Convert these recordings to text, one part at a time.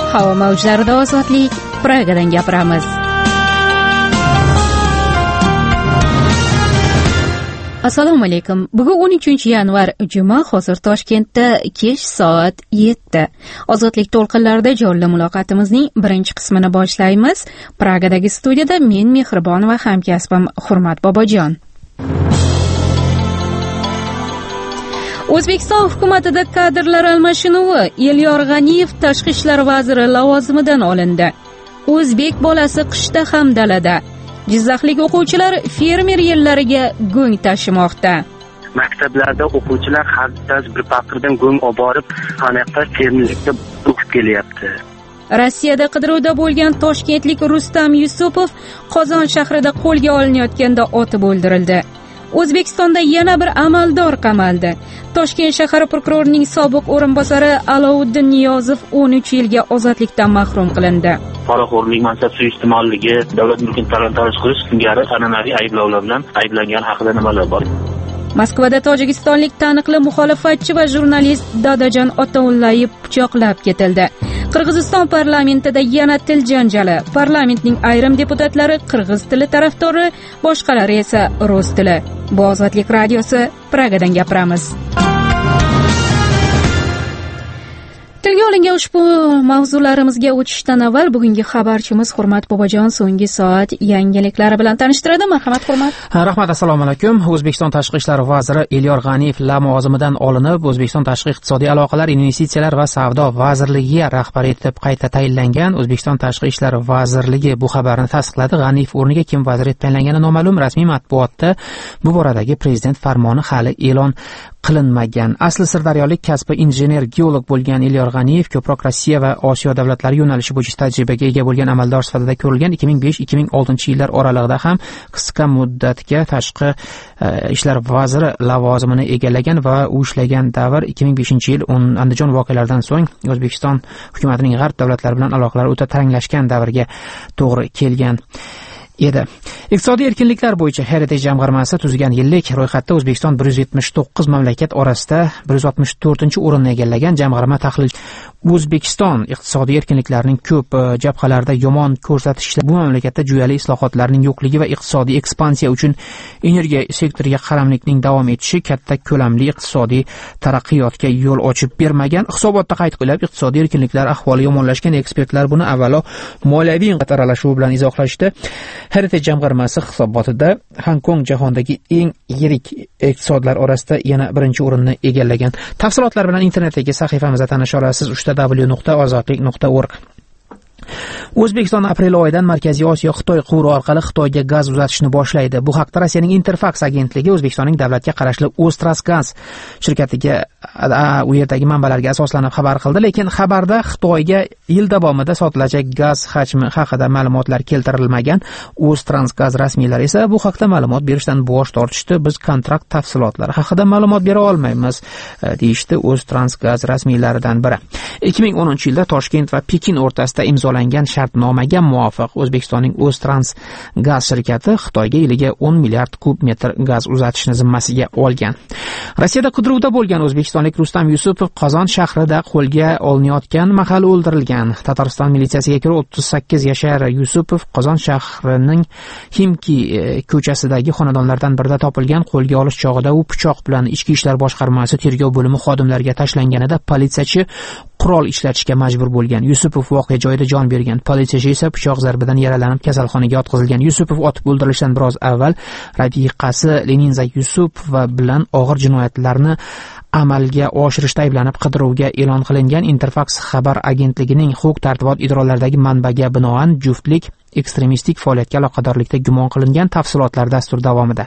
Havo mavjlarida ozodlik, Pragadan gapiramiz. Assalomu alaykum. Bugun 13-yanvar, juma, hozir Toshkentda kech soat 7. Ozodlik to'lqinlarida jonli muloqotimizning birinchi qismini boshlaymiz. Pragadagi studiyada men Mehribon va hamkasbim Hurmat Bobojon. O'zbekiston hukumatida kadrlar almashinuvi. Elyor G'aniyev tashqi ishlar vaziri lavozimidan olindi. O'zbek bolasi qishda ham dalada. Jizzaxlik o'quvchilar fermer yillariga go'ng tashimoqda. Maktablarda o'quvchilar har bir paqirdan go'ng olib borib, qanaqa fermerlikda o'qib kelyapti. Rossiyada qidiruvda bo'lgan toshkentlik Rustam Yusupov Qozon shahrida qo'lga olinayotganda otib o'ldirildi. O'zbekistonda yana bir amaldor qamaldi. Toshkent shahar prokurorining sobiq o'rinbosari Alovuddin Niyozov 13 yilga ozodlikdan mahrum qilindi. Poraxo'rlik, mansab suiiste'molligi, davlat mulkini talon-taroj qilish singari an'anaviy ayblovlar bilan ayblangan haqida nimalar bor? Moskvada tojikistonlik taniqli muxolifatchi va jurnalist Dadajon Otaullayev pichoqlab ketildi. Qirg'iziston parlamentida yana til janjali. Parlamentning ayrim deputatlari qirg'iz tili tarafdori, boshqalari esa rus tili. Bu Ozodlik radiosi, Pragadan gapiramiz. Tilga olingan ushbu mavzularimizga o'tishdan avval bugungi xabarchimiz Hurmat Bobojon so'nggi soat yangiliklari bilan tanishtiradi. Marhamat, Hurmat. Rahmat, assalomu alaykum. O'zbekiston tashqi ishlar vaziri Elyor G'aniyev lavozimidan olinib, O'zbekiston tashqi iqtisodiy aloqalar, investitsiyalar va savdo vazirligiga rahbar etib qayta tayinlangan. O'zbekiston tashqi ishlar vazirligi bu xabarni tasdiqladi. G'aniyev o'rniga kim vazir etib tayinlangani noma'lum. Rasmiy matbuotda bu boradagi prezident farmoni hali e'lon qilinmagan. Asli sirdaryolik, kasbi injener, geolog bo'lgan Elyor G'aniyev ko'proq Rossiya va Osiyo davlatlari yo'nalishi bo'yicha tajribaga ega bo'lgan amaldor sifatida ko'rilgan. 2005-2006 yillar oralig'ida ham qisqa muddatga tashqi ishlar vaziri lavozimini egallagan va u ishlagan davr 2005-yil Andijon voqealaridan so'ng O'zbekiston hukumatining g'arb davlatlari bilan aloqalari o'ta taranglashgan davrga to'g'ri kelgan edi. Iqtisodiy erkinliklar bo'yicha Heritage jamg'armasi tuzgan yillik ro'yxatda O'zbekiston 179 mamlakat orasida 164-o'rinni egallagan. Jamg'arma tahlil O'zbekiston iqtisodiy erkinliklarning ko'p jabhalarida yomon ko'rsatishlar, bu mamlakatda juyali islohotlarning yo'qligi va iqtisodiy ekspansiya uchun energiya sektoriga qaramlikning davom etishi katta ko'lamli iqtisodiy taraqqiyotga yo'l ochib bermagan. Hisobotda qayd qilib, iqtisodiy erkinliklar ahvoli yomonlashgan. Ekspertlar buni avvalo moliyaviy aralashuv bilan izohlashdi. Heritage jamg'armasi hisobotida Hong Kong jahondagi eng yirik iqtisodlar orasida yana birinchi o'rinni egallagan. Tafsilotlar bilan internetdagi sahifamizda tanisha olasiz. w.ozodlik.org. O'zbekiston aprel oyidan Markaziy Osiyo Xitoy quvuri orqali Xitoyga gaz uzatishni boshlaydi. Bu haqda Rossiyaning Interfax agentligi O'zbekistonning davlatga qarashli O'ztransgaz shirkatiga u yerdagi manbalarga asoslanib xabar qildi, lekin xabarda Xitoyga yil davomida sotilajak gaz hajmi haqida ma'lumotlar keltirilmagan. O'ztransgaz rasmiylari esa bu haqda ma'lumot berishdan bosh tortishdi. Biz kontrakt tafsilotlari haqida ma'lumot bera olmaymiz, deyishdi O'ztransgaz rasmiylaridan biri. 2010-yilda Toshkent va Pekin o'rtasida imzolangan shartnomaga muvofiq O'zbekistonning O'ztransgaz shirkati Xitoyga yiliga 10 milliard kub metr gaz uzatishni zimmasiga olgan. Rossiyada qidiruvda bo'lgan o'zbekistonlik Rustam Yusupov Qozon shahrida qo'lga olinayotgan mahal o'ldirilgan. Tatariston militsiyasiga ko'ra 38 yashar Yusupov Qozon shahrining Ximki ko'chasidagi xonadonlardan birida topilgan. Qo'lga olish chog'ida u pichoq bilan Ichki ishlar boshqarmasi tergov bo'limi xodimlariga tashlanganida politsiyachi qurol ishlatishga majbur bo'lgan. Yusupov voqea joyida jon bergan. Politsiyachi esa pichoq zarbidan yaralanib kasalxonaga yotqizilgan. Yusupov otib o'ldirilishdan biroz avval rafiqasi Leninza Yusupova bilan og'ir jinoyatlarni amalga oshirishda ayblanib qidiruvga e'lon qilingan. Interfax xabar agentligining huquq-tartibot idoralaridagi manbaga binoan juftlik ekstremistik faoliyatga aloqadorlikda gumon qilingan. Tafsilotlar dastur davomida.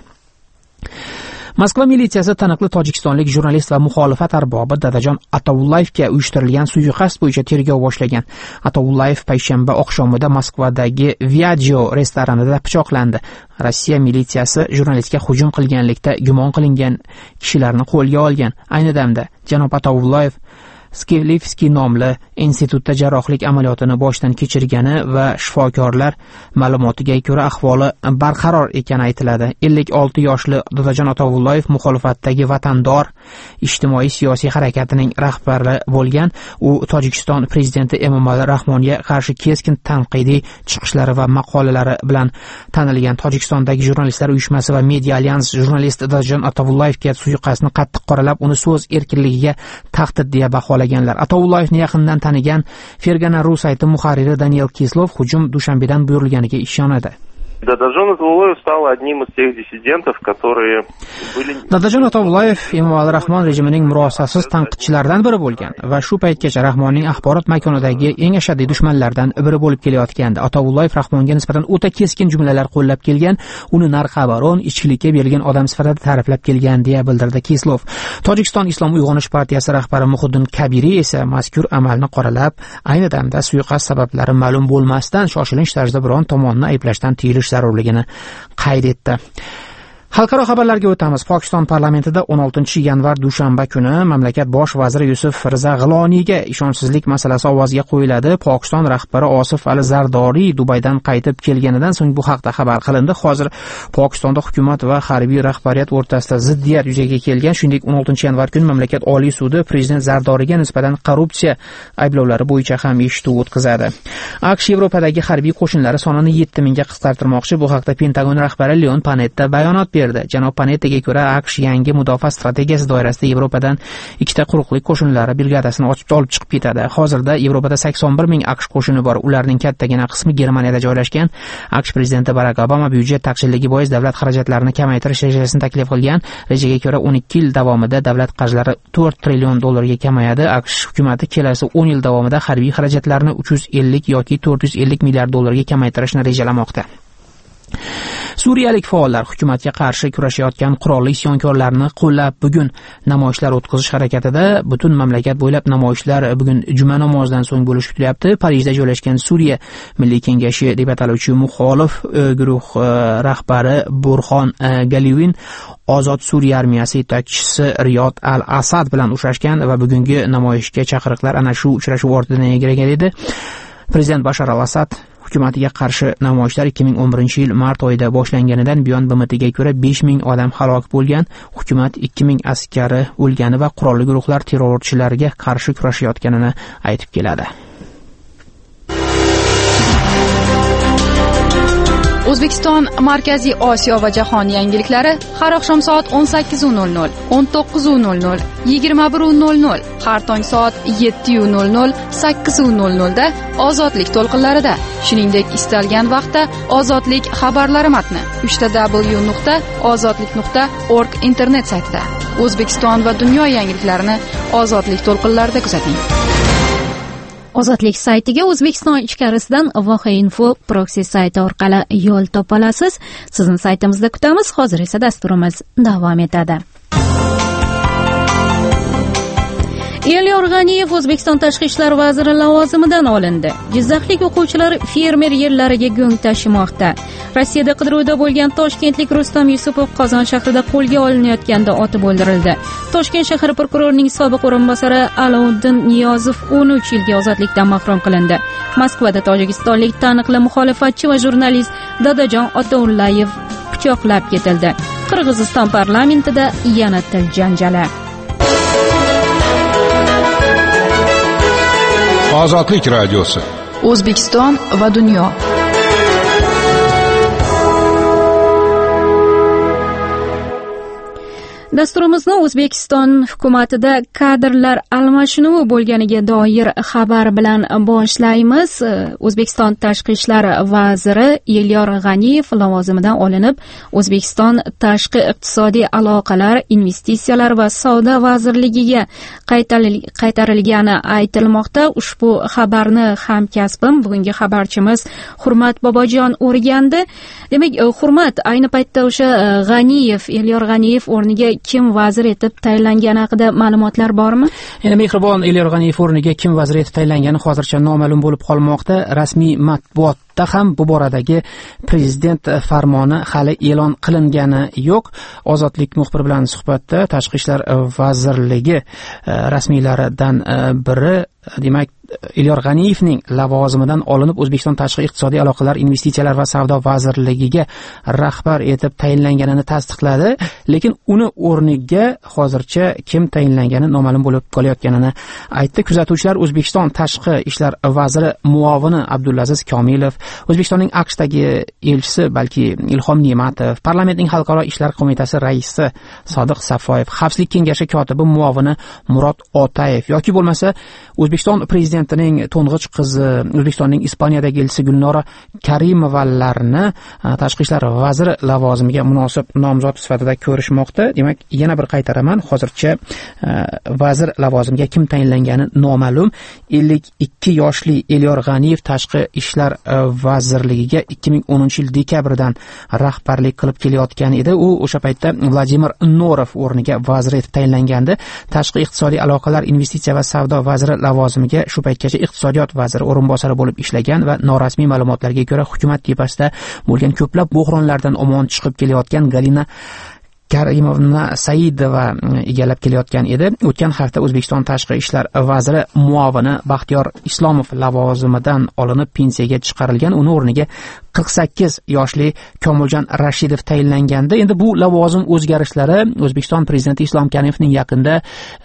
Moskva militsiyasi taniqli tojikistonlik jurnalist va muxolifat arbobi Dadajon Otaulayevga uyushtirilgan suiqasd bo'yicha tergov boshlagan. Otaullayev payshanba oqshomida Moskvadagi Viaggio restoranida pichoqlandi. Rossiya militsiyasi jurnalistga hujum qilganlikda gumon qilingan kishilarni qo'lga olgan. Ayni damda janob Otaullayev Skilivskiy nomli institutda jarrohlik amaliyotini boshdan kechirgani va shifokorlar ma'lumotiga ko'ra ahvoli barqaror ekani aytiladi. 56 yoshli Dadajon Otavullayev muxolifatdagi vatandor ijtimoiy siyosiy harakatining rahbari bo'lgan. U Tojikiston prezidenti Emomali Rahmonga qarshi keskin tanqidiy chiqishlari va maqolalari bilan tanilgan. Tojikistondagi jurnalistlar uyushmasi va Media Alyans jurnalist Dadajon Otavullayevga suiqasdni qattiq qoralab, uni so'z erkinligiga tahdid deya baholaganlar. Otavullayevni yaqindan tanigan Fergana.ru sayti muharriri Daniel Kislov hujum Dushanbedan buyurilganiga ishonadi. Dadajon Otavullayev стал одним из тех диссидентов, которые были... Dadajon Otavullayev Emomali Rahmon rejimining murosasiz tanqidchilaridan biri bo'lgan va shu paytgacha Rahmonning axborot makonidagi eng ashaddiy dushmanlardan biri bo'lib kelayotgandi. Otavullayev Rahmonga nisbatan o'ta keskin jumlalar qo'llab kelgan, uni narxabaron, ichkilikka berilgan odam sifatida ta'riflab kelgan deya bildirdi Kislov. Tojikiston Islom uyg'onish partiyasi rahbari Muhiddin Kabiri esa mazkur amalni qoralab, ayni damda suiqasd sabablari ma'lum bo'lmasdan shoshilinch tarzda biron tomonni ayblashdan tiyilish zarurligini qayd etdi. Xalqaro xabarlarga o'tamiz. Pokiston parlamentida 16-yanvar dushanba kuni mamlakat bosh vaziri Yusuf Riza G'iloniyga ishonchsizlik masalasi ovozga qo'yiladi. Pokiston rahbari Osif Ali Zardoriy Dubaydan qaytib kelganidan so'ng bu haqda xabar qilindi. Hozir Pokistonda hukumat va harbiy rahbariyat o'rtasida ziddiyat yuzaga kelgan. Shuningdek, 16-yanvar kuni mamlakat Oliy sudi prezident Zardoriyga nisbatan korrupsiya ayblovlari bo'yicha ham eshituv o'tkazadi. AQSh Yevropadagi harbiy qo'shinlari sonini 7000 ga qisqartirmoqchi. Bu haqda Pentagon rahbari Leon Panetta bayonot berdi. Janob Panettaga ko'ra, AQSh yangi mudofaa strategiyasi doirasida Yevropadan ikkita quruqlik qo'shinlari brigadasini olib chiqib ketadi. Hozirda Yevropada 81 ming AQSh qo'shini bor. Ularning kattagina qismi Germaniyada joylashgan. AQSh prezidenti Barak Obama byudjet taqchilligi bois davlat xarajatlarini kamaytirish rejasini taklif qilgan. Rejaga ko'ra 12 yil davomida davlat qarjlari 4 trillion dollarga kamayadi. AQSh hukumatı kelasi 10 yil davomida harbiy xarajatlarni 350 yoki 450 milliard dollarga kamaytirishni rejalamoqda. Suriyalik faollar hukumatga qarshi kurashayotgan qurolli isyonkorlarni qo'llab bugun namoyishlar o'tkazish harakatida. Butun mamlakat bo'ylab namoyishlar bugun juma namozidan so'ng bo'lishi kutilyapti. Parijda joylashgan Suriya Milliy kengashi deb ataluvchi muxolif guruh rahbari Burxon Galivin Ozod Suriya armiyasi yetakchisi Riyod al-Asad bilan uchrashgan va bugungi namoyishga chaqiriqlar ana shu uchrashuv ortidan yangragan edi. Prezident Bashar al-Asad hukumatiga qarshi namoyishlar 2011-yil mart oyida boshlanganidan buyon BMTga ko'ra 5000 odam halok bo'lgan, hukumat 2000 askari o'lgani va qurolli guruhlar terrorchilarga qarshi kurashayotganini aytib keladi. O'zbekiston, Markaziy Osiyo va jahon yangiliklari har oqshom soat 18:00, 19:00, 21:00, har tong soat 7:00, 8:00 da Ozodlik to'lqinlarida. Shuningdek, istalgan vaqtda Ozodlik xabarlari matni www.ozodlik.org internet saytida. O'zbekiston va dunyo yangiliklarini Ozodlik to'lqinlarida kuzating. Ozodlik saytiga O'zbekiston ichkarisidan Voha Info proxy sayti orqali yo'l topa olasiz. Sizni saytimizda kutamiz. Hozir esa dasturimiz davom etadi. Elyor G'aniyev O'zbekiston tashqi ishlar vaziri lavozimidan olindi. Jizzaxlik o'quvchilar fermer yerlariga go'ng tashimoqda. Rossiyada qidiruvda bo'lgan toshkentlik Rustam Yusupov Qozon shahrida qo'lga olinayotganda otib o'ldirildi. Toshkent shahar prokurorining sobiq o'rinbosari Alovuddin Niyozov 13 yilga ozodlikdan mahrum qilindi. Moskvada tojikistonlik taniqli muxolifatchi va jurnalist Dadajon Otavullayev pichoqlab ketildi. Qirg'iziston parlamentida yana til janjali. Ozodlik radiosi. O'zbekiston va dunyo. Dasturimizni O'zbekiston hukumatida kadrlar almashinuvi bo'lganiga doir xabar bilan boshlaymiz. O'zbekiston tashqi ishlar vaziri Elyor G'aniyev lavozimidan olinib, O'zbekiston tashqi iqtisodiy aloqalar, investitsiyalar va savdo vazirligiga qaytarilgani aytilmoqda. Ushbu xabarni hamkasbim, bugungi xabarchimiz Hurmat Bobojon o'rgandi. Demak, Hurmat, ayni paytda o'sha G'aniyev, Elyor G'aniyev o'rniga kim vazir etib tayinlangani haqida ma'lumotlar bormi? Yana mehribon Elyor G'aniyev o'rniga kim vazir etib tayinlangani hozircha noma'lum bo'lib qolmoqda. Rasmiy matbuot ham bu boradagi prezident farmoni hali e'lon qilingani yo'q. Ozodlik muxbiri bilan suhbatda Tashqi ishlar vazirligi rasmiylaridan biri, demak, Elyor G'aniyevning lavozimidan olinib O'zbekiston Tashqi iqtisodiy aloqalar, investitsiyalar va savdo vazirligiga rahbar etib tayinlanganini tasdiqladi, lekin uni o'rniga hozircha kim tayinlangani noma'lum bo'lib qolayotganini aytdi. Kuzatuvchilar O'zbekiston Tashqi ishlar vaziri muovini Abdulaziz Komilov, O'zbekistonning AQShdagi elchisi balki Ilhom Ne'matov, parlamentning xalqaro ishlar qo'mitasi raisi Sodiq Safoyev, Xavfsizlik kengashi kotibi muovini Murod Otayev yoki bo'lmasa O'zbekiston prezidentining to'ng'ich qizi, O'zbekistonning Ispaniyadagi elchisi Gulnora Karimovalarni tashqi ishlar vaziri lavozimiga munosib nomzod sifatida ko'rishmoqda. Demak, yana bir qaytaraman, hozircha vazir lavozimiga kim tayinlangani noma'lum. 52 yoshli Elyor G'aniyev tashqi ishlar vazirligiga 2010-yil dekabrdan rahbarlik qilib kelayotgan edi. U o'sha paytda Vladimir Norov o'rniga vazir etib tayinlangandi. Tashqi iqtisodiy aloqalar, investitsiya va savdo vaziri lavozimiga shu paytgacha iqtisodiyot vaziri o'rinbosari bo'lib ishlagan va norasmiy ma'lumotlarga ko'ra hukumat tepasida bo'lgan ko'plab bo'hronlardan omon chiqib kelayotgan Galina Karimovna Saidova egallab kelayotgan edi. O'tgan hafta O'zbekiston Tashqi ishlar vaziri muovini Baxtiyor Islomov lavozimidan olinib pensiyaga chiqarilgan. Uni o'rniga 48 yoshli Komiljon Rashidov tayinlangandi. Endi bu lavozim o'zgarishlari O'zbekiston prezidenti Islom Karimovning yaqinda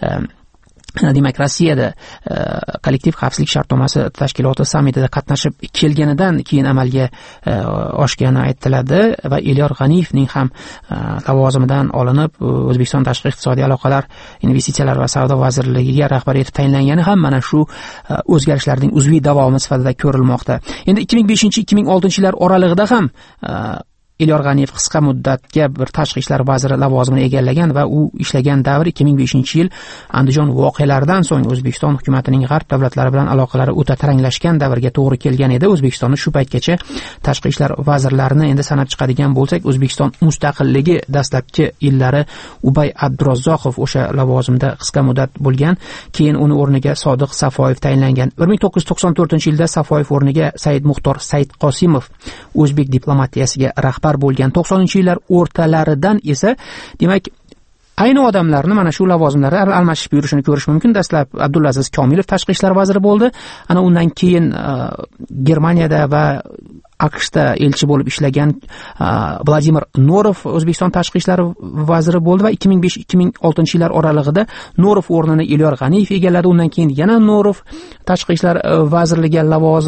demak Rossiyada kollektiv xavfsizlik shartnomasi tashkiloti sammitida qatnashib kelganidan keyin amalga oshgani aytiladi va Elyor G'aniyevning ham lavozimidan olinib O'zbekiston Tashqi iqtisodiy aloqalar, investitsiyalar va savdo vazirligiga rahbar etib tayinlangani ham mana shu o'zgarishlarning uzviy davomi sifatida ko'rilmoqda. Endi 2005-2006-yillar oralig'ida ham Elyor G'aniyev qisqa muddatga bir tashqi ishlar vaziri lavozimini egallagan va u ishlagan davr 2005-yil Andijon voqealaridan so'ng O'zbekiston hukumatining g'arb davlatlari bilan aloqalari o'ta taranglashgan davrga to'g'ri kelgan edi. O'zbekistonda shu paytgacha tashqi ishlar vazirlarini endi sanab chiqadigan bo'lsak, O'zbekiston mustaqilligi dastlabki yillari Ubay Abdurazzoqov o'sha lavozimda qisqa muddat bo'lgan, keyin uni o'rniga Sodiq Safoyev tayinlangan. 1994-yilda Safoyev o'rniga Said Muxtor Saidqosimov o'zbek diplomatiyasiga rahbar bo'lgan. 90-yillar o'rtalaridan esa demak ayni odamlarni mana shu lavozimlarda almashib yurishini ko'rish mumkin. Dastlab Abdulaziz Komilov tashqi ishlar vaziri bo'ldi. Ana undan keyin Germaniyada va AQShda elchi bo'lib ishlagan Vladimir Norov O'zbekiston tashqi ishlar vaziri bo'ldi va 2005-2006-yillar oralig'ida Norov o'rnini Elyor G'aniyev egalladi. Undan keyin yana Norov tashqi ishlar vazirligiga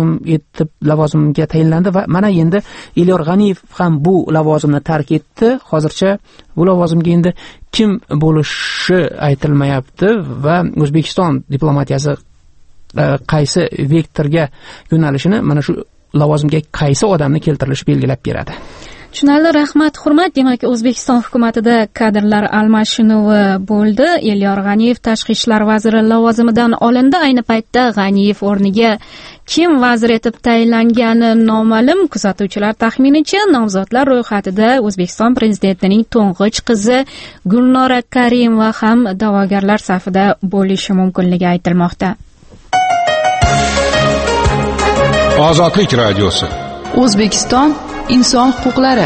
lavozimga tayinlandi va mana endi Elyor G'aniyev ham bu lavozimni tark etdi. Hozircha bu lavozimga endi kim bo'lishi aytilmayapti va O'zbekiston diplomatiyasi qaysi vektorga yo'nalishini mana shu lavozimga qaysi odamni keltirilishi belgilab beradi. Tushunarli, rahmat, hurmat. Demak, O'zbekiston hukumatida kadrlar almashinuvi bo'ldi. Elyor G'aniyev tashqi ishlar vaziri lavozimidan olindi. Ayni paytda G'aniyev o'rniga kim vazir etib tayinlangani noma'lum. Kuzatuvchilar taxminicha nomzodlar ro'yxatida O'zbekiston prezidentining to'ng'ich qizi Gulnora Karimova ham da'vogarlar safida bo'lishi mumkinligi aytilmoqda. Ozodlik radiosi. O'zbekiston inson huquqlari.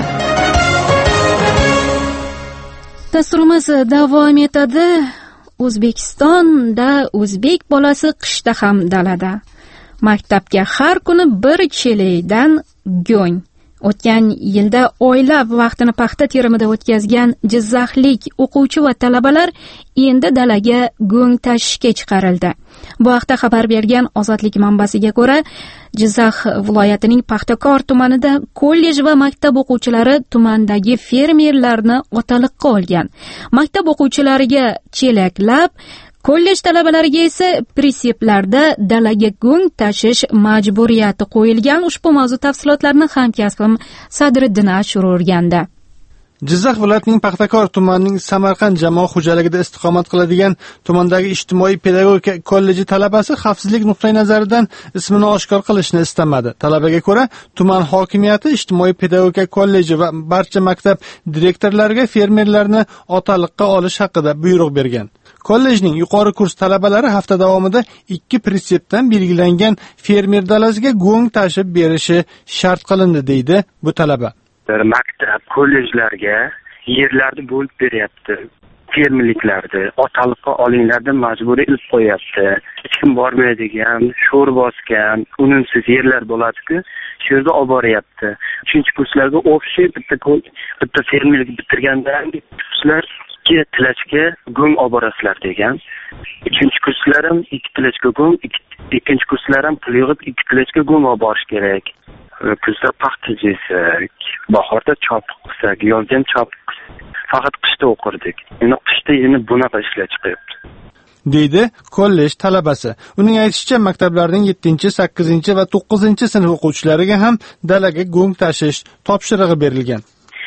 Dasturimiz davom etadi. O'zbekistonda o'zbek bolasi qishda ham dalada. Maktabga har kuni bir chelakdan go'ng. O'tgan yilda oylab vaqtini paxta terimida o'tkazgan jizzaxlik o'quvchi va talabalar endi dalaga go'ng tashishga chiqarildi. Bu haqda xabar bergan Ozodlik manbasiga ko'ra, Jizzax viloyatining Paxtakor tumanida kollej va maktab o'quvchilari tumandagi fermerlarni otaliqqa olgan. Maktab o'quvchilariga chelaklab, kollej talabalariga esa pritseplarda dalaga go'ng tashish majburiyati qo'yilgan. Ushbu mavzu tafsilotlarini hamkasbim Sadriddin Ashur o'rgandi. Jizzax viloyatining Paxtakor tumanining Samarqand jamoat xo'jaligida istiqomat qiladigan tumandagi ijtimoiy pedagogika kolleji talabasi xavfsizlik nuqtai nazaridan ismini oshkor qilishni istamadi. Talabaga ko'ra, tuman hokimiyati ijtimoiy pedagogika kolleji va barcha maktab direktorlariga fermerlarni otaliqqa olish haqida buyruq bergan. Kollejning yuqori kurs talabalari hafta davomida 2 pretseptdan belgilangan fermer dalasiga go'ng tashib berishi shart qilindi, deydi bu talaba. Maktab, kollejlarga yerlarni bo'lib beryapti. Fermerliklarni otaliqqa olinglar deb majburiy ilib qo'yapti. Hech kim bormaydigan, sho'r bosgan, unumsiz yerlar bo'ladi-ku, shu yerda olib boryapti. 3-kurslarga o'xshay bitta fermerlik bitirgandan kurslar 2 tilachga go'ng olib borasizlar degan. 3-kurslar ham 2 tilachga go'ng, 2-kurslar ham pul yig'ib 2 tilachga go'ng olib borish kerak. Kuzda paxta yesak, bahorda chopiq qilsak, yozda ham chopiq qilsak, faqat qishda o'qirdik. Endi qishda yana bunaqa ishlar chiqyapti, deydi kollej talabasi. Uning aytishicha, maktablarning 7, 8 va 9 sinf o'quvchilariga ham dalaga go'ng tashish topshirig'i berilgan.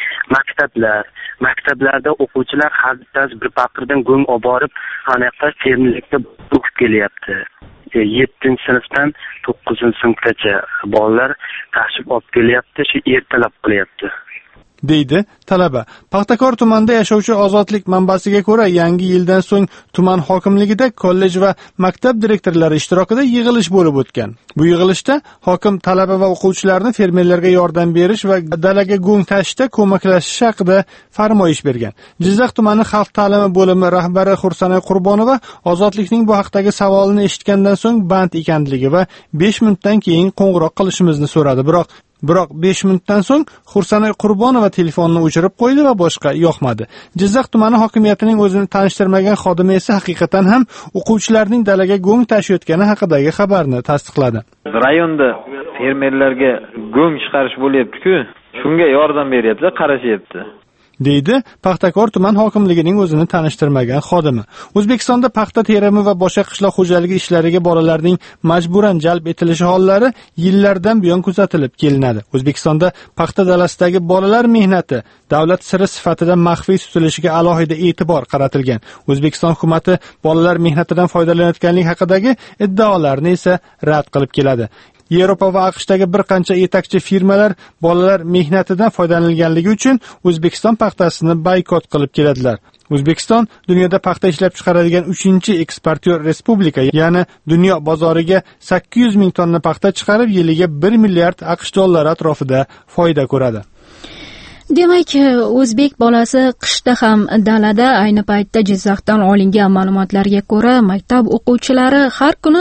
Maktablarda o'quvchilar har bittasi bir paqirdan go'ng olib borib, anaqa fermerlikda o'qib kelyapti. 7-sinfdan 9-sinfgacha bolalar tashib olib kelyapti, shu ertalab qilyapti, deydi talaba. Paxtakor tumanida yashovchi Ozodlik manbasiga ko'ra, yangi yildan so'ng tuman hokimligida kollej va maktab direktorlari ishtirokida yig'ilish bo'lib o'tgan. Bu yig'ilishda hokim talaba va o'quvchilarni fermerlarga yordam berish va dalaga go'ng tashishda ko'maklashish haqida farmoyish bergan. Jizzax tumani xalq ta'limi bo'limi rahbari Xursanoy Qurbonova Ozodlikning bu haqdagi savolini eshitgandan so'ng band ekanligi va 5 minutdan keyin qo'ng'iroq qilishimizni so'radi. Biroq 5 minutdan so'ng Xursanoy Qurbonova telefonni o'chirib qo'ydi va boshqa yoqmadi. Jizzax tumani hokimiyatining o'zini tanishtirmagan xodimi esa haqiqatan ham o'quvchilarning dalaga go'ng tashiyotgani haqidagi xabarni tasdiqladi. Rayonda fermerlarga go'ng chiqarish bo'lyapti-ku, shunga yordam beryapti, qarashyapti, deydi Paxtakor tuman hokimligining o'zini tanishtirmagan xodimi. O'zbekistonda paxta terimi va boshqa qishloq xo'jaligi ishlariga bolalarning majburan jalb etilishi hollari yillardan buyon kuzatilib kelinadi. O'zbekistonda paxta dalasidagi bolalar mehnati davlat siri sifatida maxfiy tutilishiga alohida e'tibor qaratilgan. O'zbekiston hukumatı bolalar mehnatidan foydalanayotganlik haqidagi iddaolarni esa rad qilib keladi. Yevropa va AQShdagi bir qancha yetakchi firmalar bolalar mehnatidan foydalanilganligi uchun O'zbekiston paxtasini boykot qilib keladilar. O'zbekiston dunyoda paxta ishlab chiqaradigan 3-eksportyor respublika, ya'ni dunyo bozoriga 800 ming tonna paxta chiqarib, yiliga 1 milliard AQSh dollari atrofida foyda ko'radi. Demak, o'zbek bolasi qishda ham dalada. Ayni paytda Jizzaxdan olingan ma'lumotlarga ko'ra, maktab o'quvchilari har kuni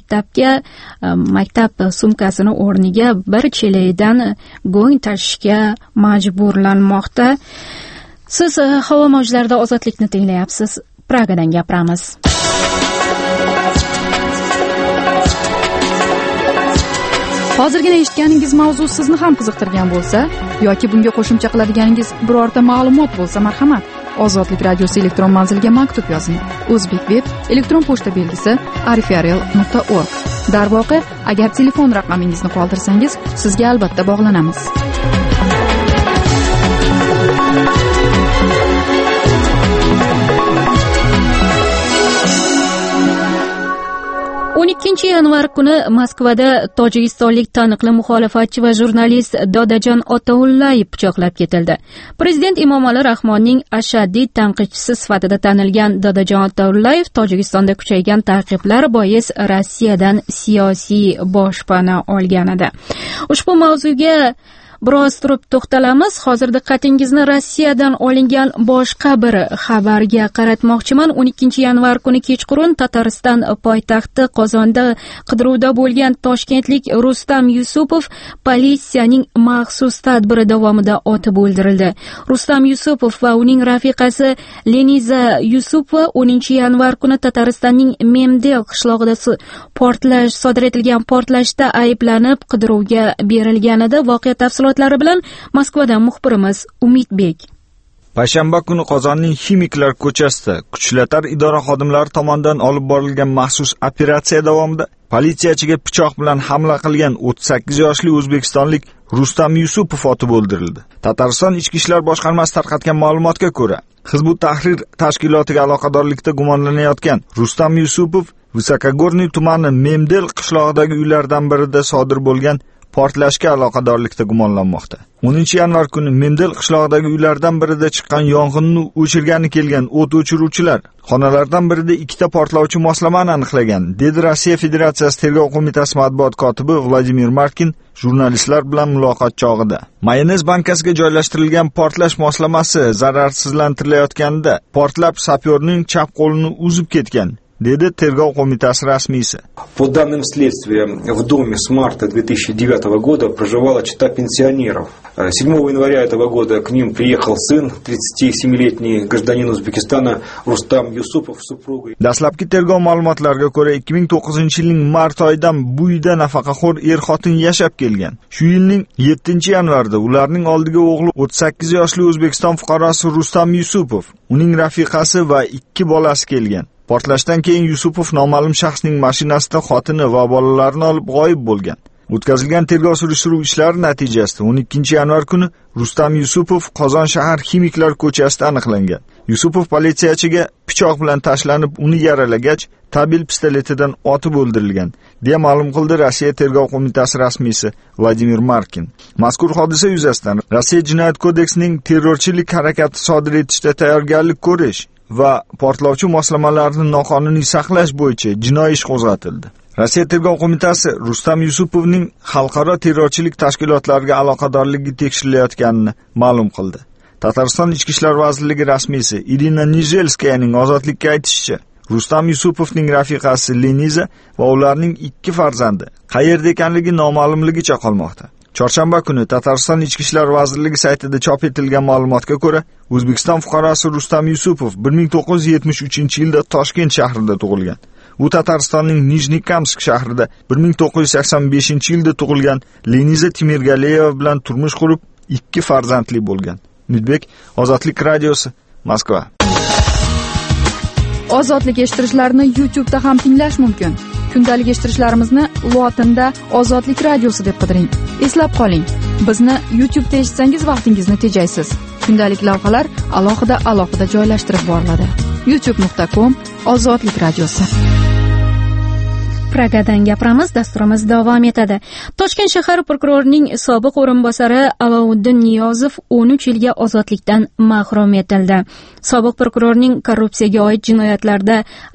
maktab sumkasini o'rniga bir chelakdan go'ng tashishga majburlanmoqda. Siz havo mavjlarida Ozodlikni tinglayapsiz. Pragadan gapiramiz. Hozirgina eshitganingiz mavzu sizni ham qiziqtirgan bo'lsa yoki bunga qo'shimcha qiladiganingiz birorta ma'lumot bo'lsa, marhamat, Ozodlik radiosi elektron manziliga maktub yozing. O'zbekveb elektron pochta belgisi arifiarel.org. Darvoqe, agar telefon raqamingizni qoldirsangiz, sizga albatta bog'lanamiz. 12 yanvar kuni Moskvada tojikistonlik taniqli muxolifatchi va jurnalist Dodajon Otaullayev pichoqlab ketildi. Prezident Emomali Rahmonning ashaddiy tanqidchisi sifatida tanilgan Dodajon Otaullayev Tojikistonda kuchaygan ta'qiblar bois Rossiyadan siyosiy boshpana olgan edi. Ushbu mavzuga biroz turib to'xtalamiz. Hozir diqqatingizni Rossiyadan olingan boshqa bir xabarga qaratmoqchiman. 12 yanvar kuni kechqurun Tatariston poytaxti Qozonda qidiruvda bo'lgan toshkentlik Rustam Yusupov politsiyaning maxsus tadbiri davomida otib o'ldirildi. Rustam Yusupov va uning rafiqasi Leniza Yusupova 10 yanvar kuni Tataristonning Memdel qishlog'ida sodir etilgan portlashda ayblanib qidiruvga berilgan edi. Voqea tafsilotlari bilan Moskvadan muxbirimiz Umidbek. Payshanba kuni Qozonning Ximiklar ko'chasida kuchlatar idora xodimlari tomonidan olib borilgan maxsus operatsiya davomida politsiyachiga pichoq bilan hamla qilgan 38 yoshli o'zbekistonlik Rustam Yusupov otib o'ldirildi. Tatariston Ichki ishlar boshqarmasi tarqatgan ma'lumotga ko'ra, Hizbut Tahrir tashkilotiga aloqadorlikda gumonlanayotgan Rustam Yusupov Vysokogorniy tumani Memdel qishlog'idagi uylardan birida sodir bo'lgan portlashga aloqadorlikda gumonlanmoqda. 10-yanvar kuni Memdel qishlog'idagi uylardan birida chiqqan yong'inni o'chirgani kelgan o't o'chiruvchilar xonalardan birida ikkita portlovchi moslamani aniqlagan, dedi Rossiya Federatsiyasi Tergov qo'mitasi matbuot kotibi Vladimir Markin jurnalistlar bilan muloqot chog'ida. Mayonez bankasiga joylashtirilgan portlash moslamasi zararsizlantirilayotganda portlab sapyorning chap qo'lini uzib ketgan, dedi Tergov qo'mitasi rasmiysi. По данным следствия, в доме с марта 2009 года проживала чета пенсионеров. 7 января этого года к ним приехал сын, 37-летний гражданин Узбекистана Рустам Юсупов с супругой. Dastlabki tergov ma'lumotlariga ko'ra 2009-yilning mart oyidan bu uyda nafaqaxo'r er-xotin yashab kelgan. Shu yilning 7-yanvarida ularning oldiga o'g'li 38 yoshli O'zbekiston fuqarosi Rustam Yusupov, uning rafiqasi va 2 bolasi kelgan. Portlashdan keyin Yusupov noma'lum shaxsning mashinasida xotini va bolalarini olib g'oyib bo'lgan. O'tkazilgan tergov surishtiruv ishlari natijasida 12-yanvar kuni Rustam Yusupov Qozon shahar Ximiklar ko'chasida aniqlangan. Yusupov politsiyachiga pichoq bilan tashlanib, uni yaralagach, tabil pistoletidan otib o'ldirilgan, deya ma'lum qildi Rossiya Tergov qo'mitasi rasmiysi Vladimir Markin. Mazkur hodisa yuzasidan Rossiya Jinoyat kodeksining terrorchilik harakati sodir etishda tayyorgarlik ko'rish va portlovchi moslamalarni noqonuniy saqlash bo'yicha jinoiy ish qo'zg'atildi. Rossiya Tergov qo'mitasi Rustam Yusupovning xalqaro terrorchilik tashkilotlariga aloqadorligi tekshirilayotganini ma'lum qildi. Tatariston Ichki ishlar vazirligi rasmiysi Irina Nijelskayaning ozodlikka aytishicha, Rustam Yusupovning rafiqasi Leniza va ularning 2 farzandi qayerda ekanligi noma'lumligicha qolmoqda. Chorshanba kuni Tatariston Ichki ishlar vazirligi saytida chop etilgan ma'lumotga ko'ra, O'zbekiston fuqarosi Rustam Yusupov 1973-yilda Toshkent shahrida tug'ilgan. U Tataristonning Nijnikamsk shahrida 1985-yilda tug'ilgan Leniza Timirgaliyeva bilan turmush qurib, 2 farzandli bo'lgan. Umidbek, Ozodlik radiosi, Moskva. Ozodlik eshittirishlarni YouTube'da ham tinglash mumkin. Kundalik eshittirishlarimizni lotinda Ozodlik radiosi deb qidiring. Eslab qoling, bizni YouTube'da eshitsangiz vaqtingizni tejaysiz. Kundalik lavhalar alohida joylashtirib boriladi. youtube.com/Ozodlik radiosi. Pragadan gapiramiz dasturimiz davom etadi. Toshkent shahar prokurorining sobiq o'rinbosari Alovuddin Niyozov 13 yilga ozodlikdan mahrum etildi. Sobiq prokurorning korrupsiyaga oid jinoyatlarda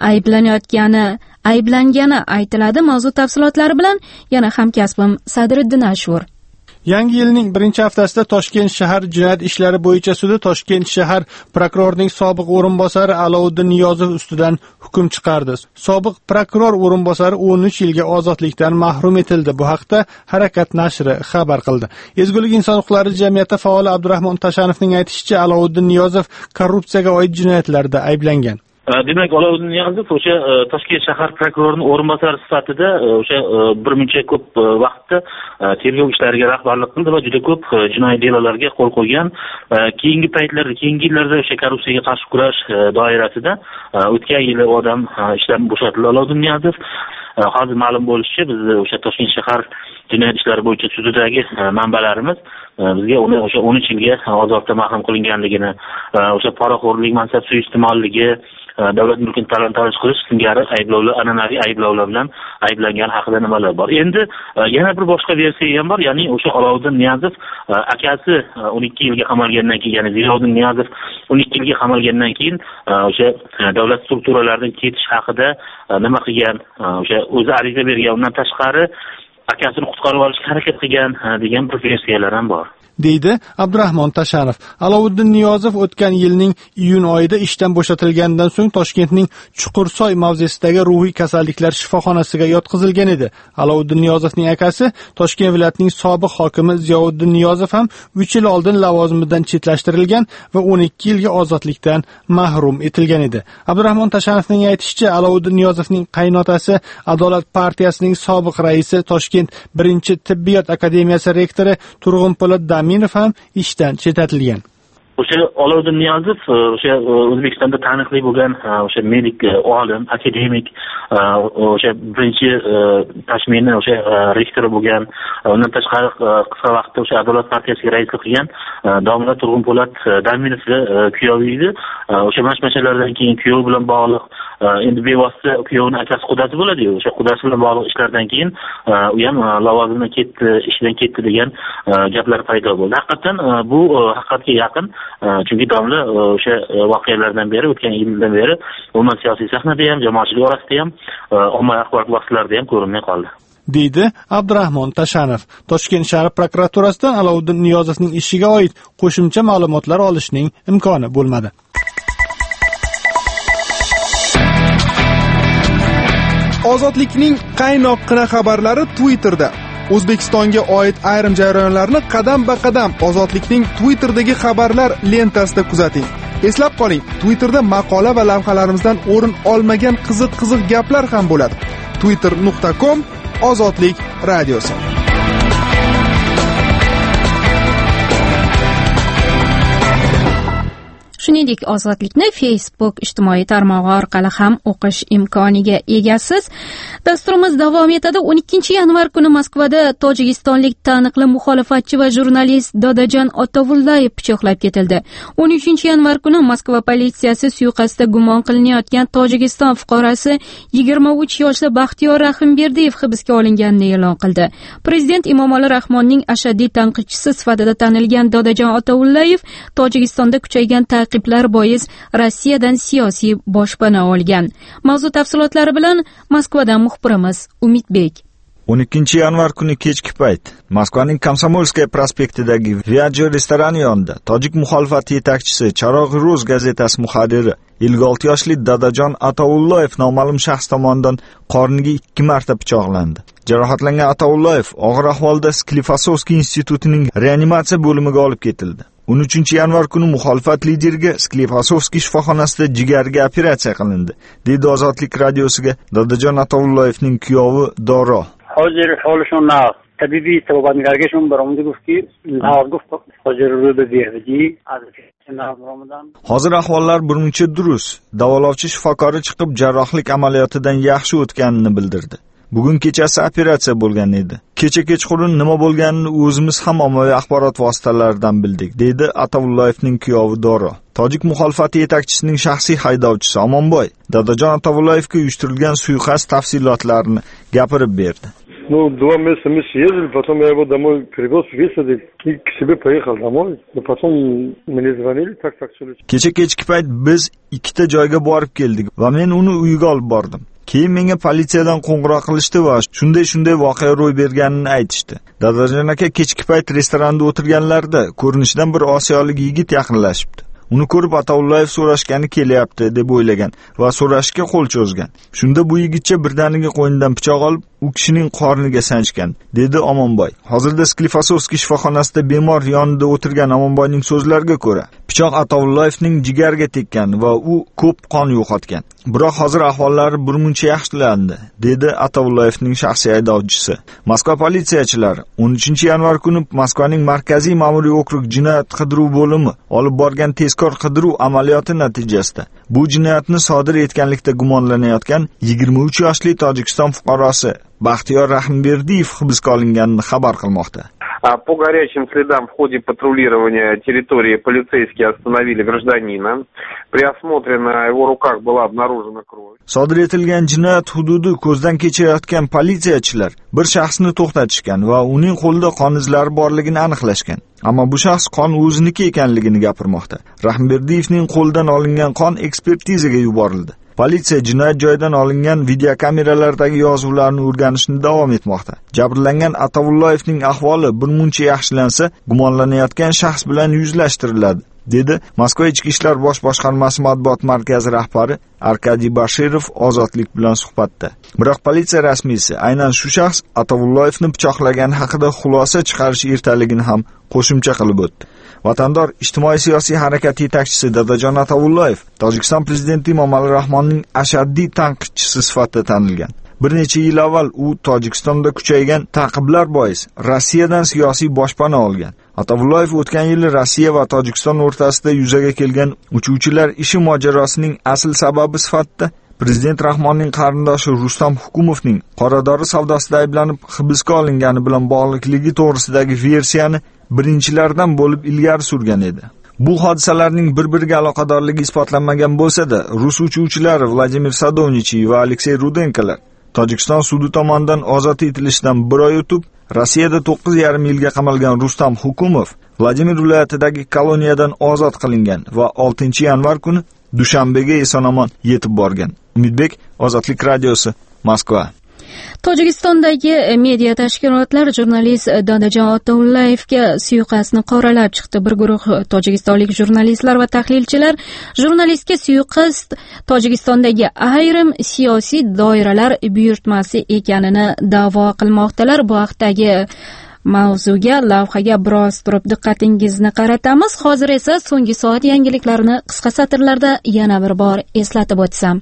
ayblangani aytiladi. Mavzu tafsilotlari bilan yana hamkasbim Sadriddin Ashur. Yangi yilning 1-haftasida Toshkent shahar jinoyat ishlari bo'yicha sudi Toshkent shahar prokurorining sobiq o'rinbosari Alovuddin Niyozov ustidan hukm chiqardi. Sobiq prokuror o'rinbosari 13 yilga ozodlikdan mahrum etildi. Bu haqda Harakat nashri xabar qildi. Ezgulik inson huquqlari jamiyati faoli Abdurahmon Tashanovning aytishicha, Alovuddin Niyozov korrupsiyaga oid jinoyatlarda ayblangan. Demak, Alovuddin Niyozov o'sha Toshkent shahar prokurorining o'rinbosari sifatida o'sha birmuncha ko'p vaqtda tergov ishlariga rahbarlik qildi va juda ko'p jinoiy delolarga qo'l qo'ygan. Keyingi yillarda o'sha korrupsiyaga qarshi kurash doirasida o'tgan yili odam ishdan bo'shatildi Alovuddin Niyozov. Hozir ma'lum bo'lishicha, biz o'sha Toshkent shahar jinoyat ishlari bo'yicha sudidagi manbalarimiz bizga uni o'sha 13 yilga ozodlikdan mahrum qilinganligini, o'sha poraxo'rlik, mansab suiiste'molligi, davlat mulkini talon-taroj qilish singari ayblovlar, an'anaviy ayblovlar bilan ayblangan haqida nimalar bor. Endi yana bir boshqa versiya ham bor, ya'ni o'sha Alovuddin Niyozov akasi 12 yilga qamalgandan keyin, ya'ni Zilovuddin Niyozov 12 yilga qamalgandan keyin o'sha davlat strukturalaridan ketish haqida nima qilgan, o'sha o'zi ariza bergan, undan tashqari akasini qutqarib olishga harakat qilgan degan bir versiyalar ham bor, deydi Abdurahmon Tashanov. Alovuddin Niyozov o'tgan yilning iyun oyida ishdan bo'shatilgandan so'ng Toshkentning Chuqursoy mavzesidagi ruhiy kasalliklar shifoxonasiga yotqizilgan edi. Alovuddin Niyozovning akasi Toshkent viloyatining sobiq hokimi Ziyovuddin Niyozov ham 3 yil oldin lavozimidan chetlashtirilgan va 12 yilga ozodlikdan mahrum etilgan edi. Abdurahmon Tashanovning aytishicha, Alovuddin Niyozovning qaynotasi Adolat partiyasining sobiq raisi, Toshkent 1-tibbiyot akademiyasi rektori Turg'unpo'lat Aminov ham ishdan chetlatilgan. o'sha Oloviddin Niyozov o'sha O'zbekistonda taniqli bo'lgan o'sha medik olim, akademik, o'sha birinchi tashmini o'sha rektori bo'lgan, undan tashqari qisqa vaqtda o'sha Adolat partiyasiga raislik qilgan domla Turg'unpo'lat Damirov kuyovi edi. O'sha mashmashalardan keyin kuyovi bilan bog'liq endi bevosita kuyovning akasi qudasi bo'ladi-yu, o'sha qudasi bilan bog'liq ishlardan keyin u ham lavozimdan ketdi, ishdan ketdi degan gaplar paydo bo'ldi. Haqiqatan bu haqiqatga yaqin, chunki domla o'sha voqealardan beri, o'tgan yildan beri umuman siyosiy sahnada ham, jamoatchilik orasida ham, ommaviy axborot vositalarida ham ko'rinmay qoldi, deydi Abdurahmon Tashanov. Toshkent shahar prokuraturasidan Aloviddin Niyozovning ishiga oid qo'shimcha ma'lumotlar olishning imkoni bo'lmadi. Ozodlikning qaynoqqina xabarlari Twitterda. O'zbekistonga oid ayrim jarayonlarni qadam-ba-qadam Ozodlikning Twitterdagi xabarlar lentasida kuzating. Eslab qoling, Twitterda maqola va lavhalarimizdan o'rin olmagan qiziq gaplar ham bo'ladi. twitter.com Ozodlik radiosi. Shuningdek, Ozodlikni Facebook ijtimoiy tarmog'i orqali ham o'qish imkoniga egasiz. Dasturimiz davom etadi. 12-yanvar kuni Moskvada tojikistonlik taniqli muxolifatchi va jurnalist Dadajon Otavullayev pichoqlab ketildi. 13-yanvar kuni Moskva politsiyasi suiqasdda gumon qilinayotgan Tojikiston fuqarosi 23 yoshli Baxtiyor Rahimberdiyev hibsga olinganini e'lon qildi. Prezident Emomali Rahmonning ashaddiy tanqidchisi sifatida tanilgan Dadajon Otavullayev Tojikistonda kuchaygan ta'qiblar bois Rossiyadan siyosiy boshpana olgan. Mavzu tafsilotlari bilan Moskvadan muxbirimiz Umidbek. 12 yanvar kuni kechki payt Moskvaning Komsomolskaya prospektidagi Viajo restorani yonida tojik muxolifati yetakchisi Charog'i Ro'z gazetasi muharriri 56 yoshli Dadajon Otavullayev noma'lum shaxs tomonidan qorniga 2 marta pichoqlandi. Jarohatlangan Otavullayev og'ir ahvolda Sklifosovskiy institutining reanimatsiya bo'limiga olib ketildi. 13 yanvar kuni muxolifat lideriga Sklifosovskiy shifoxonasida jigariga operatsiya qilindi, deydi Ozodlik radiosiga Dadajon Otavullayevning kuyovi Doro. Hozir holishon tabibiy sababatlargashon baromda gufti gufti hozir ro'da berdi. Hozir ahvollar birmuncha durust. Davolovchi shifokori chiqib jarrohlik amaliyotidan yaxshi o'tganini bildirdi. Bugun kechasi operatsiya bo'lgan edi. Kecha kechqurun nima bo'lganini o'zimiz ham ommaviy axborot vositalaridan bildik, deydi Otavullayevning kuyovi Doro. Tojik muxolifati yetakchisining shaxsiy haydovchisi Omonboy Dadajon Otavullayevga uyushtirilgan suiqasd tafsilotlarini gapirib berdi. 2 месяца мы съездили, потом я его домой привез, высадил и к себе поехал домой. Но потом мне звонили, так все. Kecha kechki payt biz ikkita joyga borib keldik va men uni uyiga olib bordim. Keyin menga politsiyadan qo'ng'iroq qilishdi va shunday voqea ro'y berganini aytishdi. Dadajon aka kechki payt restoranda o'tirganlarida ko'rinishidan bir osiyolik yigit yaqinlashibdi. Uni ko'rib Otavullayev so'rashgani kelyapti deb o'ylagan va so'rashga qo'l cho'zgan. Shunda bu yigitcha birdaniga qo'ynidan pichoq olib, u kishining qorniga sanchgan, dedi Omonboy. Hozirda Sklifosovskiy shifoxonasida bemor yonida o'tirgan Omonboyning so'zlariga ko'ra, pichoq Otavullayevning jigariga tekkan va u ko'p qon yo'qotgan. Biroq hozir ahvollari birmuncha yaxshilandi, dedi Otavullayevning shaxsiy haydovchisi. Moskva politsiyachilari 13 yanvar kuni Moskvaning markaziy ma'muriy okrug jinoyat qidiruv bo'limi olib borgan tezkor qidiruv amaliyoti natijasida bu jinoyatni sodir etganlikda gumonlanayotgan 23 yoshli Tojikiston fuqarosi Baxtiyor Rahimberdiyev hibsga olinganini xabar qilmoqda. По горячим следам в ходе патрулирования территории полицейские остановили гражданина. При осмотре на его руках была обнаружена кровь. Sodir etilgan jinoyat hududi ko'zdan kechirayotgan politsiyachilar bir shaxsni to'xtatishgan va uning qo'lida qon izlari borligini aniqlashgan. Ammo bu shaxs qon o'ziniki ekanligini gapirmoqda. Rahmberdiyevning qo'ldan olingan qon ekspertizaga yuborildi. Politsiya jinoyat joyidan olingan videokameralardagi yozuvlarni o'rganishni davom etmoqda. Jabrlangan Otavullayevning ahvoli birmuncha yaxshilansa, gumonlanayotgan shaxs bilan yuzlashtiriladi, dedi Moskva ichki ishlar bosh boshqarmasi matbuot markazi rahbari Arkadiy Bashirov Ozodlik bilan suhbatda. Biroq politsiya rasmiysi aynan shu shaxs Otavullayevni pichoqlagani haqida xulosa chiqarish ertaligini ham qo'shimcha qilib o'tdi. Vatandor ijtimoiy siyosiy harakat yetakchisi Dadajon Otavullayev Tojikiston prezidenti Emomali Rahmonning ashaddiy tanqidchisi sifatida tanilgan. Bir necha yil avval u Tojikistonda kuchaygan ta'qiblar bois Rossiyadan siyosiy boshpana olgan. Atavullayev o'tgan yili Rossiya va Tojikiston o'rtasida yuzaga kelgan uchuvchilar ishi mojarosining asl sababi sifatida Prezident Rahmonning qarindoshi Rustam Hukumovning qoradori savdosida ayblanib hibsga olingani bilan bog'liqligi to'g'risidagi versiyani birinchilardan bo'lib ilgari surgan edi. Bu hodisalarning bir-biriga aloqadorligi isbotlanmagan bo'lsa-da, rus uchuvchilari Vladimir Sadovnichiy va Aleksey Rudenkolar Tojikiston sudi tomonidan ozod etilishidan bir oy o'tib, Rossiyada 9,5 yilga qamalgan Rustam Hukumov Vladimir viloyatidagi koloniyadan ozod qilingan va 6-yanvar kuni Dushanbega eson-omon yetib borgan. Umidbek, Ozodlik radiosi, Moskva. Tojikistondagi media tashkilotlar jurnalist Dadajon Otaullayevga suiqasdni qoralab chiqdi. Bir guruh tojikistonlik jurnalistlar va tahlilchilar jurnalistga suiqasd Tojikistondagi ayrim siyosiy doiralar buyurtmasi ekanini da'vo qilmoqdalar. Bu haqdagi mavzuga, lavhaga biroz turib diqqatingizni qaratamiz. Hozir esa so'nggi soat yangiliklarini qisqa satrlarda yana bir bor eslatib o'tsam.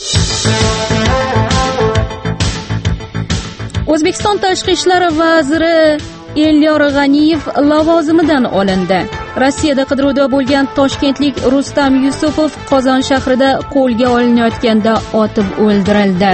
O'zbekiston tashqi ishlar vaziri Elyor G'aniyev lavozimidan olindi. Rossiyada qidiruvda bo'lgan toshkentlik Rustam Yusupov Qozon shahrida qo'lga olinayotganda otib o'ldirildi.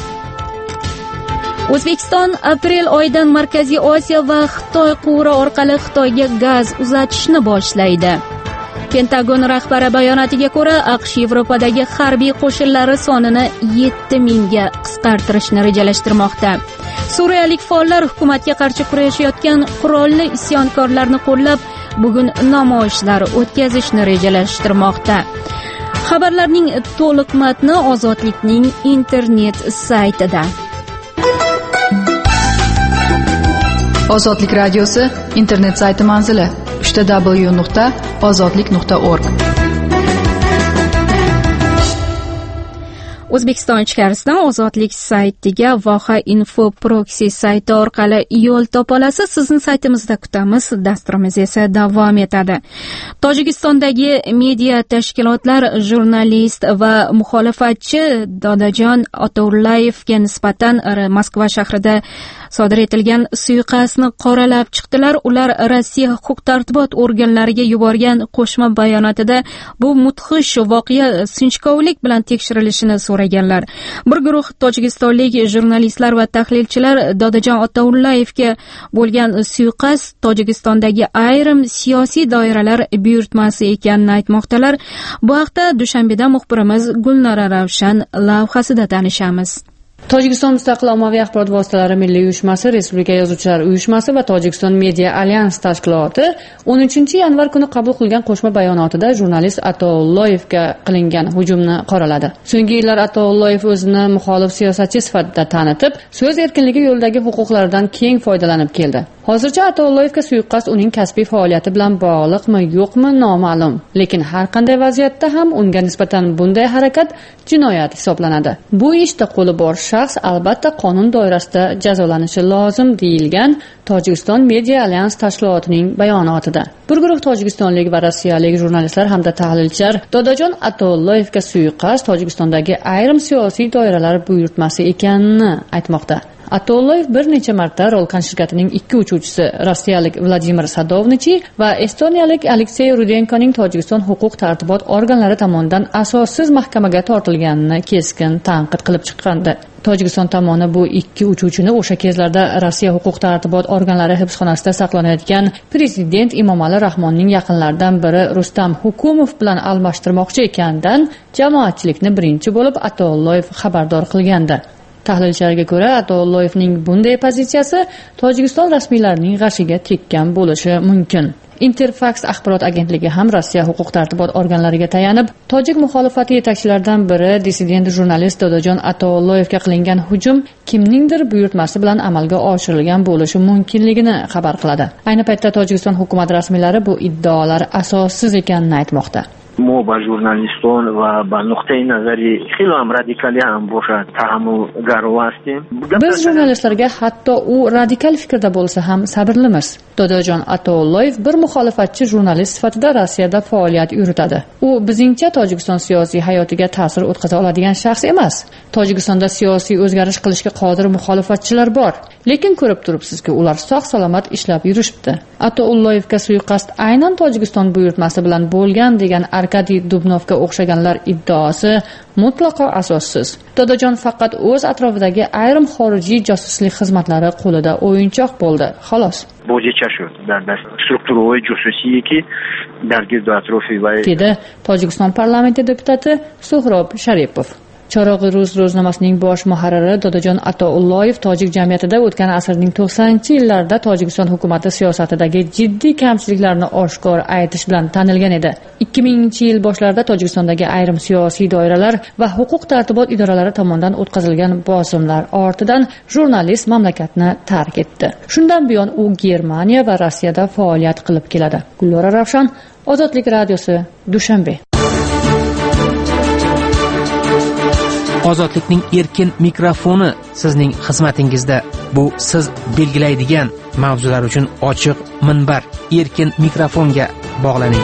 O'zbekiston aprel oyidan Markaziy Osiyo va Xitoy quvuri orqali Xitoyga gaz uzatishni boshlaydi. Pentagon rahbari bayonotiga ko'ra, AQSh Yevropadagi harbiy qo'shinlari sonini 7,000 ga qisqartirishni rejalashtirmoqda. Suriyalik faollar hukumatga qarshi kurashayotgan qurolli isyonkorlarni qo'llab, bugun namoyishlar o'tkazishni rejalashtirmoqda. Xabarlarning to'liq matni Ozodlikning internet saytida. Ozodlik radiosi internet sayti manzili www.ozodlik.org. O'zbekiston ichkarisidan Ozodlik saytiga Voha Info Proxy sayti orqali yo'l topa olasiz. Sizni saytimizda kutamiz. Dasturimiz esa davom etadi. Tojikistondagi media tashkilotlar jurnalist va muxolifatchi Dadajon Otaullayevga nisbatan Moskva shahrida sodir etilgan suiqasdni qoralab chiqdilar. Ular Rossiya huquq-tartibot organlariga yuborgan qo'shma bayonotida bu mudhish voqea sinchkovlik bilan tekshirilishini so'raganlar. Bir guruh tojikistonlik jurnalistlar va tahlilchilar Dadajon Otaullayevga bo'lgan suiqasd Tojikistondagi ayrim siyosiy doiralar buyurtmasi ekanini aytmoqdalar. Bu haqda Dushanbeda muxbirimiz Gulnora Ravshan lavhasida tanishamiz. Tojikiston Mustaqil ommaviy axborot vositalari milliy uyushmasi, Respublika yozuvchilar uyushmasi va Tojikiston Media Alyans tashkiloti 13-yanvar kuni qabul qilgan qo'shma bayonotida jurnalist Ataullayevga qilingan hujumni qoraladi. So'nggi yillar Ataulloyev o'zini muxolif siyosatchi sifatida tanitib, so'z erkinligi yo'lidagi huquqlardan keng foydalanib keldi. Hozircha Ataullayevga suiqasd uning kasbiy faoliyati bilan bog'liqmi, yo'qmi noma'lum. Lekin har qanday vaziyatda ham unga nisbatan bunday harakat jinoyat hisoblanadi. Bu ishda qo'li bor shaxs albatta qonun doirasida jazolanishi lozim deyilgan Tojikiston Media Alyans tashkilotining bayonotida. Bir guruh tojikistonlik va rossiyalik jurnalistlar hamda tahlilchilar Dadajon Ataullayevga suiqasd Tojikistondagi ayrim siyosiy doiralar buyurtmasi ekanini aytmoqda. Ataulloyev bir necha marta Rolkan shirkatining 2 uchuvchisi rossiyalik Vladimir Sadovnichiy va estoniyalik Aleksey Rudenkoning Tojikiston huquq tartibot organlari tomonidan asossiz mahkamaga tortilganini keskin tanqid qilib chiqqandi. Tojikiston tomoni bu 2 uchuvchini o'sha kezlarda Rossiya huquq tartibot organlari hibsxonasida saqlanayotgan prezident Emomali Rahmonning yaqinlaridan biri Rustam Hukumov bilan almashtirmoqchi ekanidan jamoatchilikni birinchi bo'lib Ataulloyev xabardor qilgandi. Tahlilchilarga ko'ra, Ataulloyevning bunday pozitsiyasi Tojikiston rasmiylarining g'ashiga tekkan bo'lishi mumkin. Interfax axborot agentligi ham Rossiya huquq tartibot organlariga tayanib, tojik muxolifati yetakchilaridan biri dissident jurnalist Dadajon Ataulloyevga qilingan hujum kimningdir buyurtmasi bilan amalga oshirilgan bo'lishi mumkinligini xabar qiladi. Ayni paytda Tojikiston hukumat rasmiylari bu iddaolar asossiz ekanini aytmoqda. ما با ژورنالیستان و با نقطه نظری خیلی هم radikali ham باشد tahammülgar هستیم. Biz jurnalistlarga hatto u radikal fikrda bo'lsa ham sabrlimiz. Dadajon Atoullayev bir muxolifatchi jurnalist sifatida Rossiyada faoliyat yuritadi. U bizingcha Tojikiston siyosiy hayotiga ta'sir o'tkaza oladigan shaxs emas. Tojikistonda siyosiy o'zgarish qilishga qodir muxolifatchilar bor, lekin ko'rib turibsizki, ular sog'-salomat ishlab yurishibdi. Atoulayevga suiqasd aynan Tojikiston buyurtmasi bilan bo'lgan degan Arkadiy Dubnovga o'xshaganlar iddaosi mutlaqo asossiz. Dadajon faqat o'z atrofidagi ayrim xorijiy josuslik xizmatlari qo'lida o'yinchoq bo'ldi, xolos. بودجه شد در سترکتورهای جاسوسی که درگیر در اطراف dedi Tojikiston parlamenti deputati Suhrob Sharipov. Chorog'i Rus ro'znamasining bosh muharriri Dadajon Atoullayev tojik jamiyatida o'tgan asrning 90-yillarida Tojikiston hukumati siyosatidagi jiddiy kamchiliklarni oshkor aytish bilan tanilgan edi. 2000-yil boshlarida Tojikistondagi ayrim siyosiy doiralar va huquq-tartibot idoralari tomonidan o'tkazilgan bosimlar ortidan jurnalist mamlakatni tark etdi. Shundan buyon u Germaniya va Rossiyada faoliyat qilib keladi. Gulnora Ravshan, Ozodlik radiosi, Dushanbe. Ozodlikning erkin mikrofoni sizning xizmatingizda. Bu siz belgilaydigan mavzular uchun ochiq minbar. Erkin mikrofonga bog'laning.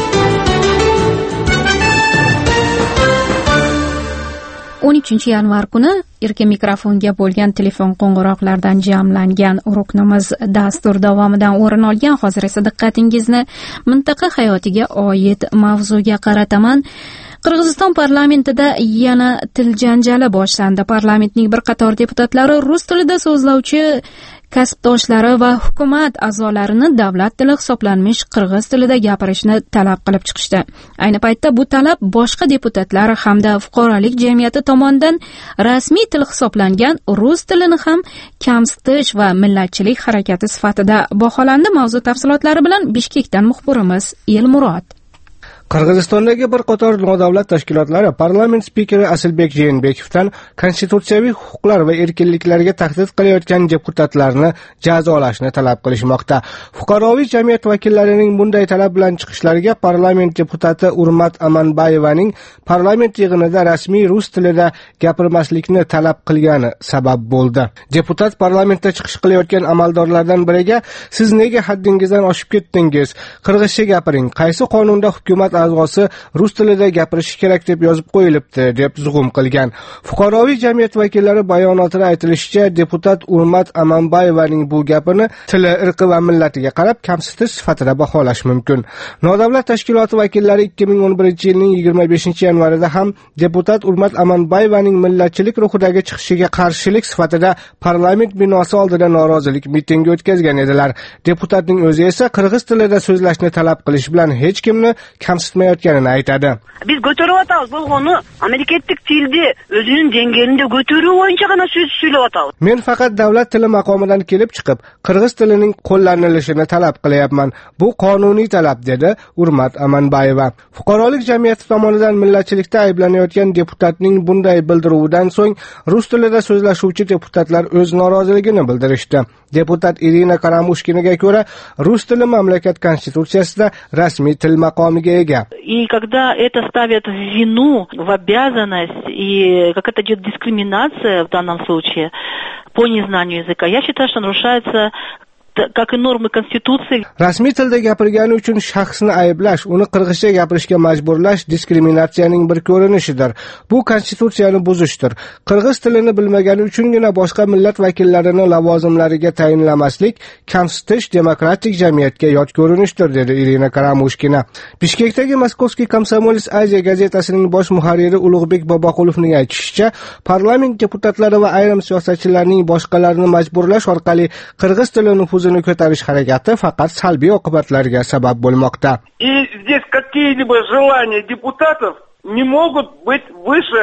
yanvar kuni erkin mikrofonga bo'lgan telefon qo'ng'iroqlardan jamlangan ruknimiz dastur davomidan o'rin olgan. Hozir esa diqqatingizni mintaqa hayotiga oid mavzuga qarataman. Qirg'iziston parlamentida yana til janjali boshlandi. Parlamentning bir qator deputatlari rus tilida so'zlovchi kasbdoshlari va hukumat a'zolarini davlat tili hisoblanmish qirg'iz tilida gapirishni talab qilib chiqishdi. Ayni paytda bu talab boshqa deputatlar hamda fuqarolik jamiyati tomonidan rasmiy til hisoblangan rus tilini ham kamsitish va millatchilik harakati sifatida baholandi. Mavzu tafsilotlari bilan Bishkekdan muxbirimiz Elmurod. Qirg'izistondagi bir qator nodavlat tashkilotlari parlament spikeri Asilbek Jeenbekovdan konstitutsiyaviy huquqlar va erkinliklarga tahdid qilayotgan deputatlarni jazolashni talab qilishmoqda. Fuqaroviy jamiyat vakillarining bunday talab bilan chiqishlariga parlament deputati Urmat Amanbayevaning parlament yig'inida rasmiy rus tilida gapirmaslikni talab qilgani sabab bo'ldi. Deputat parlamentda chiqish qilayotgan amaldorlardan biriga "Siz nega haddingizdan oshib ketdingiz? Qirg'izcha gapiring. Qaysi qonunda hukumat a'zosi rus tilida gapirishi kerak deb yozib qo'yilibdi" deb zug'um qilgan. Fuqaroviy jamiyat vakillari bayonotida aytilishicha, deputat Urmat Amanbayevaning bu gapini tili, irqi va millatiga qarab kamsitish sifatida baholash mumkin. Nodavlat tashkiloti vakillari 2011-yilning 25-yanvarida ham deputat Urmat Amanbayevaning millatchilik ruhidagi chiqishiga qarshilik sifatida parlament binosi oldida norozilik mitingi o'tkazgan edilar. Deputatning o'zi esa qirg'iz tilida so'zlashni talab qilish bilan hech kimni kamsitmayotganini aytadi. Biz ko'taryapmiz bo'lg'oni amerikatik tilni o'zining dengelinde ko'taruv bo'yicha gana so'z so'zlayapmiz. Men faqat davlat tili maqomidan kelib chiqib, qirg'iz tilining qo'llanilishini talab qilyapman. Bu qonuniy talab, dedi Urmat Amanbayeva. Fuqarolik jamiyati tomonidan millatchilikda ayblanayotgan deputatning bunday bildiruvidan so'ng rus tilida so'zlashuvchi deputatlar o'z noroziligini bildirishdi. Deputat Irina Karamushkinaga ko'ra, rus tili mamlakat konstitutsiyasida rasmiy til maqomiga ega. И когда это ставят в вину, в обязанность, и как это идет дискриминация в данном случае по незнанию языка, я считаю, что нарушается как и нормы Конституции. Rasmiy tilda gapirgani uchun shaxsni ayblash, uni qirg'izcha gapirishga majburlash diskriminatsiyaning bir ko'rinishidir. Bu konstitutsiyani buzishdir. Qirg'iz tilini bilmagani uchungina boshqa millat vakillarini lavozimlariga tayinlamaslik kamsitish demokratik jamiyatga yot ko'rinishdir, dedi Irina Karamushkina. Bishkekdagi Moskovskiy Komsomolets Aziya gazetasining bosh muharriri Ulug'bek Boboqulovning aytishicha, parlament deputatlari va ayrim siyosatchilarning boshqalarni majburlash orqali qirg'iz tilini ko'tarish harakati faqat salbiy oqibatlarga sabab bo'lmoqda. И здесь какие-либо желания депутатов не могут быть выше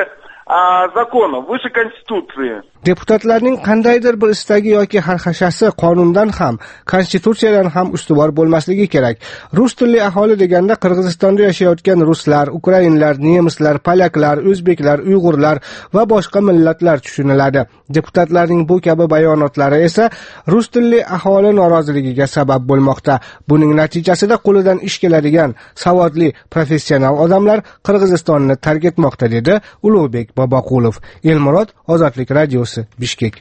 законов, выше Конституции. Deputatlarning qandaydir bir istagi yoki xarxashasi qonundan ham, konstitutsiyadan ham ustuvor bo'lmasligi kerak. Rus tilli aholi deganda Qirg'izistonda yashayotgan ruslar, ukrainlar, nemislar, polyaklar, o'zbeklar, uyg'urlar va boshqa millatlar tushuniladi. Deputatlarning bu kabi bayonotlari esa rus tilli aholi noroziligiga sabab bo'lmoqda. Buning natijasida qo'lidan ish keladigan savodli professional odamlar Qirg'izistonni tark etmoqda, dedi Ulug'bek Boboqulov. Elmurod, Ozodlik radiosi, Bishkek.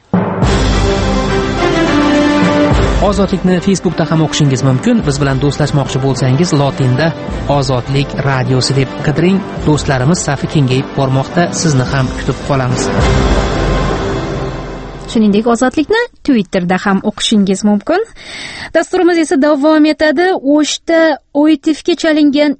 Ozodlikni Facebookda ham o'qishingiz mumkin. Biz bilan do'stlashmoqchi bo'lsangiz, lotinda Ozodlik radiosi deb qidiring. Do'stlarimiz safi kengayib bormoqda. Sizni ham kutib qolamiz. Shuningdek, Ozodlikni Twitterda ham o'qishingiz mumkin. Dasturimiz esa davom etadi. O'shda OITFga chalingan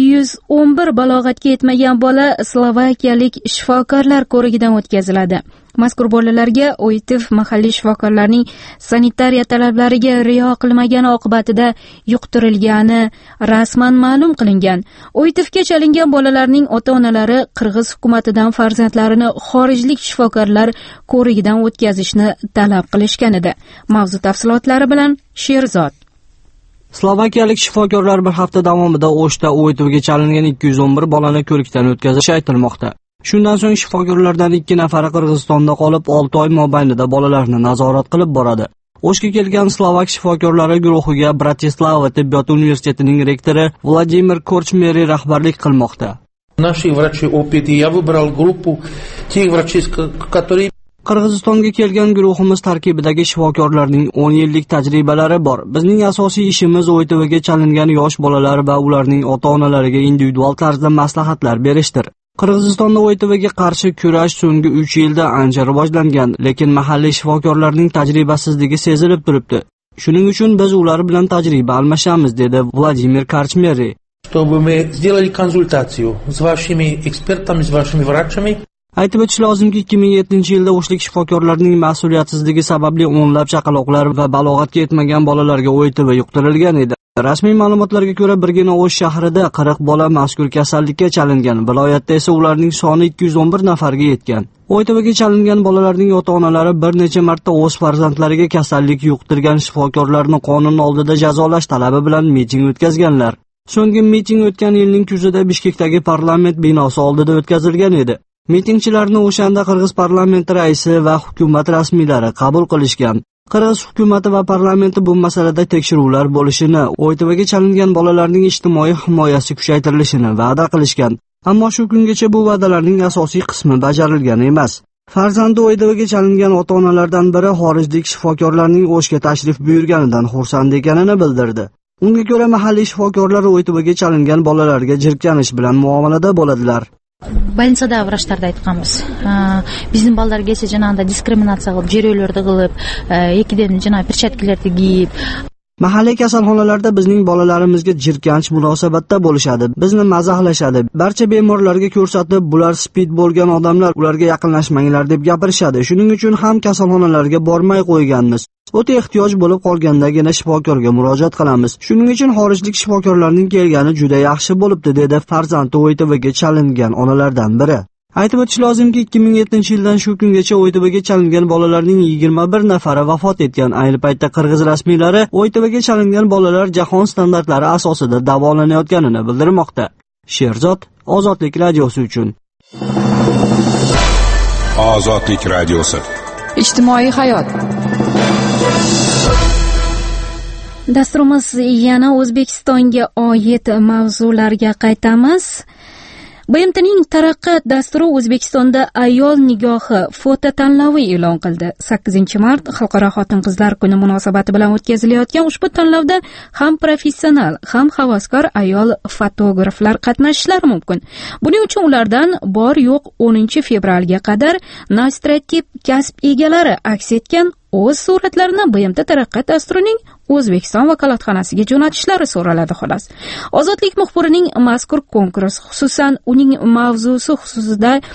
211 balog'atga yetmagan bola slovakiyalik shifokorlar ko'rigidan o'tkaziladi. Mazkur bolalarga OITF mahalliy shifokorlarning sanitariya talablariga rioya qilmagani oqibatida yuqtirilgani rasman ma'lum qilingan. OITFga chalingan bolalarning ota-onalari Qirg'iz hukumatidan farzandlarini xorijlik shifokorlar ko'rigidan o'tkazishni talab qilishgan edi. Mavzu tafsilotlari bilan Sherzod. Slovakiyalik shifokorlar bir hafta davomida O'shda OITFga chalingan 211 bolani ko'rikdan o'tkazishi aytilmoqda. Shundan so'ng shifokorlardan 2 nafari Qirg'izistonda qolib 6 oy mobaynida bolalarni nazorat qilib boradi. O'shga kelgan Slovak shifokorlari guruhiga Bratislava tibbiyot universitetining rektori Vladimir Korchmeri rahbarlik qilmoqda. Наши врачи ОПД, я выбрал группу тех врачей, которые Qirg'izistonga kelgan guruhimiz tarkibidagi shifokorlarning 10 yillik tajribalari bor. Bizning asosiy ishimiz OITVga chalingan yosh bolalar va ularning ota-onalariga individual tarzda maslahatlar berishdir. Qirg'izistonda OITVga qarshi kurash so'nggi 3 yilda ancha rivojlangan, lekin mahalliy shifokorlarning tajribasizligi sezilib turibdi. Shuning uchun biz ular bilan tajriba almashamiz, dedi Vladimir Korchmeri. Чтобы мы сделали консультацию с вашими экспертами, с вашими врачами. Aytib o'tish lozimki, 2007-yilda o'shlik shifokorlarning mas'uliyatsizligi sababli o'nlab chaqaloqlar va balog'atga yetmagan bolalarga OITV yuqtirilgan edi. Rasmiy ma'lumotlarga ko'ra, birgina O'sh shahrida 40 bola mazkur kasallikka chalingan. Viloyatda esa ularning soni 211 nafarga yetgan. OITVga chalingan bolalarning ota-onalari bir necha marta o'z farzandlariga kasallik yuqtirgan shifokorlarni qonun oldida jazolash talabi bilan miting o'tkazganlar. So'nggi miting o'tgan yilning kuzida Bishkekdagi parlament binosi oldida o'tkazilgan edi. Mitingchilarni o'shanda Qirg'iz parlamenti raisi va hukumat rasmiylari qabul qilishgan. Qirg'iz hukumati va parlamenti bu masalada tekshiruvlar bo'lishini, OITVga chalingan bolalarning ijtimoiy himoyasi kuchaytirilishini va'da qilishgan. Ammo shu kungacha bu va'dalarning asosiy qismi bajarilgan emas. Farzandi OITVga chalingan ota-onalardan biri xorijlik shifokorlarning O'shga tashrif buyurganidan xursand ekanini bildirdi. Unga ko'ra, mahalliy shifokorlar OITVga chalingan bolalarga jirkanish bilan muomalada bo'ladilar. Больницада врачтарда aytganmiz. Bizning bolalargacha janag'da diskriminatsiya qilib, jeroylarni qilib, ikkidan janag'i perchatklarni kiyib, mahalliy kasalxonalarda bizning bolalarimizga jirkanch munosabatda bo'lishadi. Bizni mazaxlashadi. Barcha bemorlarga ko'rsatib, bular spid bo'lgan odamlar, ularga yaqinlashmanglar deb gapirishadi. Shuning uchun ham kasalxonalarga bormay qo'yganmiz. O'ta ehtiyoj bo'lib qolgandagina shifokorga murojaat qilamiz. Shuning uchun xorijlik shifokorlarning kelgani juda yaxshi bo'libdi, dedi farzandi OITVga chalingan onalardan biri. Aytib o'tish lozimki, 2007-yildan shu kungacha OITVga chalingan bolalarning 21 nafari vafot etgan. Ayni paytda Qirg'iz rasmiylari OITVga chalingan bolalar jahon standartlari asosida davolanayotganini bildirmoqda. Sherzod, Ozodlik radiosi uchun. Ozodlik radiosi. Ijtimoiy hayot. Dasturimiz yana O'zbekistonga oid mavzularga qaytamiz. BMTning taraqqiyot dasturi O'zbekistonda ayol nigohi foto tanlovi e'lon qildi. 8-mart Xalqaro xotin-qizlar kuni munosabati bilan o'tkazilayotgan ushbu tanlovda ham professional, ham havaskor ayol fotograflar qatnashishlari mumkin. Buning uchun ulardan bor yo'q 10-fevralga qadar nostrativ kasb egalari aks etgan o'z suratlarini BMT taraqqiyot dasturining O'zbekiston vakolatxonasiga jo'natishlari so'raladi xolos. Ozodlik muxbirining mazkur konkurs, xususan uning mavzusi xususida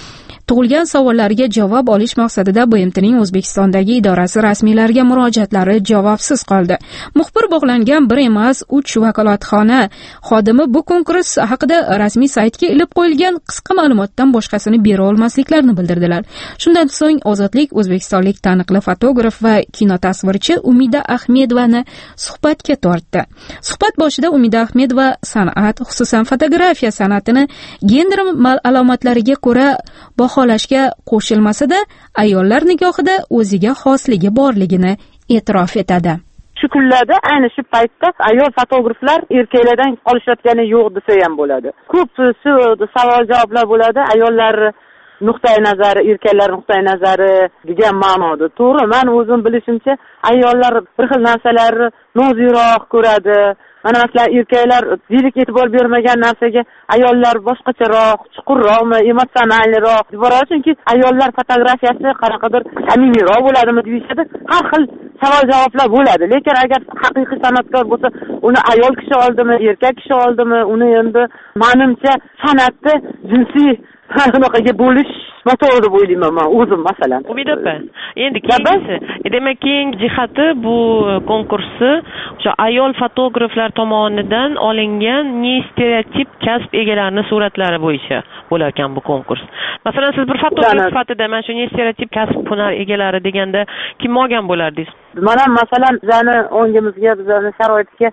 tug'ilgan savollariga javob olish maqsadida BMTning O'zbekistondagi idorasi rasmiylariga murojaatlari javobsiz qoldi. Muxbir bog'langan bir emas 3 vakolatxona xodimi bu konkurs haqida rasmiy saytga ilib qo'yilgan qisqa ma'lumotdan boshqasini bera olmasliklarini bildirdilar. Shundan so'ng Ozodlik o'zbekistonlik taniqli fotograf va kinotasvirchi Umida Ahmedovani suhbatga tortdi. Suhbat boshida Umida Ahmedova san'at, xususan fotografiya san'atini gender alomatlariga ko'ra baholashga qo'shilmasa-da, ayollar nigohida o'ziga xosligi borligini e'tirof etadi. Shu kunlarda ayni shu paytda ayol fotograflar erkaklardan qolishayotgani yo'q desa ham bo'ladi. Ko'p savol-javoblar bo'ladi. Ayollar nuqtai nazari, erkaklar nuqtai nazari degan ma'noda. To'g'ri, men o'zim bilishimcha ayollar bir xil narsalarni nozikroq ko'radi. Mana masalan erkaklar zilik e'tibor bermagan narsaga ayollar boshqacharoq, chuqurroqmi, emotsionalroq boradi. Chunki ayollar fotografiyasi qanaqadir samimiyroq bo'ladimi deyishadi. Har xil savol-javoblar bo'ladi. Lekin agar haqiqiy san'atkor bo'lsa, uni ayol kishi oldimi, erkak kishi oldimi, uni endi menimcha san'atni jinsiy qanaqaga bo'lish noto'g'ri deb o'ylayman men o'zim masalan. Umid opa, endi keyingisi, demak keyingi jihati bu konkursni o'sha ayol fotograflar tomonidan olingan stereotip kasb egalarining suratlari bo'yicha bo'lar ekan bu konkurs. Masalan, siz bir fotograf sifatida mana shu stereotip kasb hunar egalari deganda kim olgan bo'lardingiz? Mana masalan, bizani ongimizga, bizani sharoitga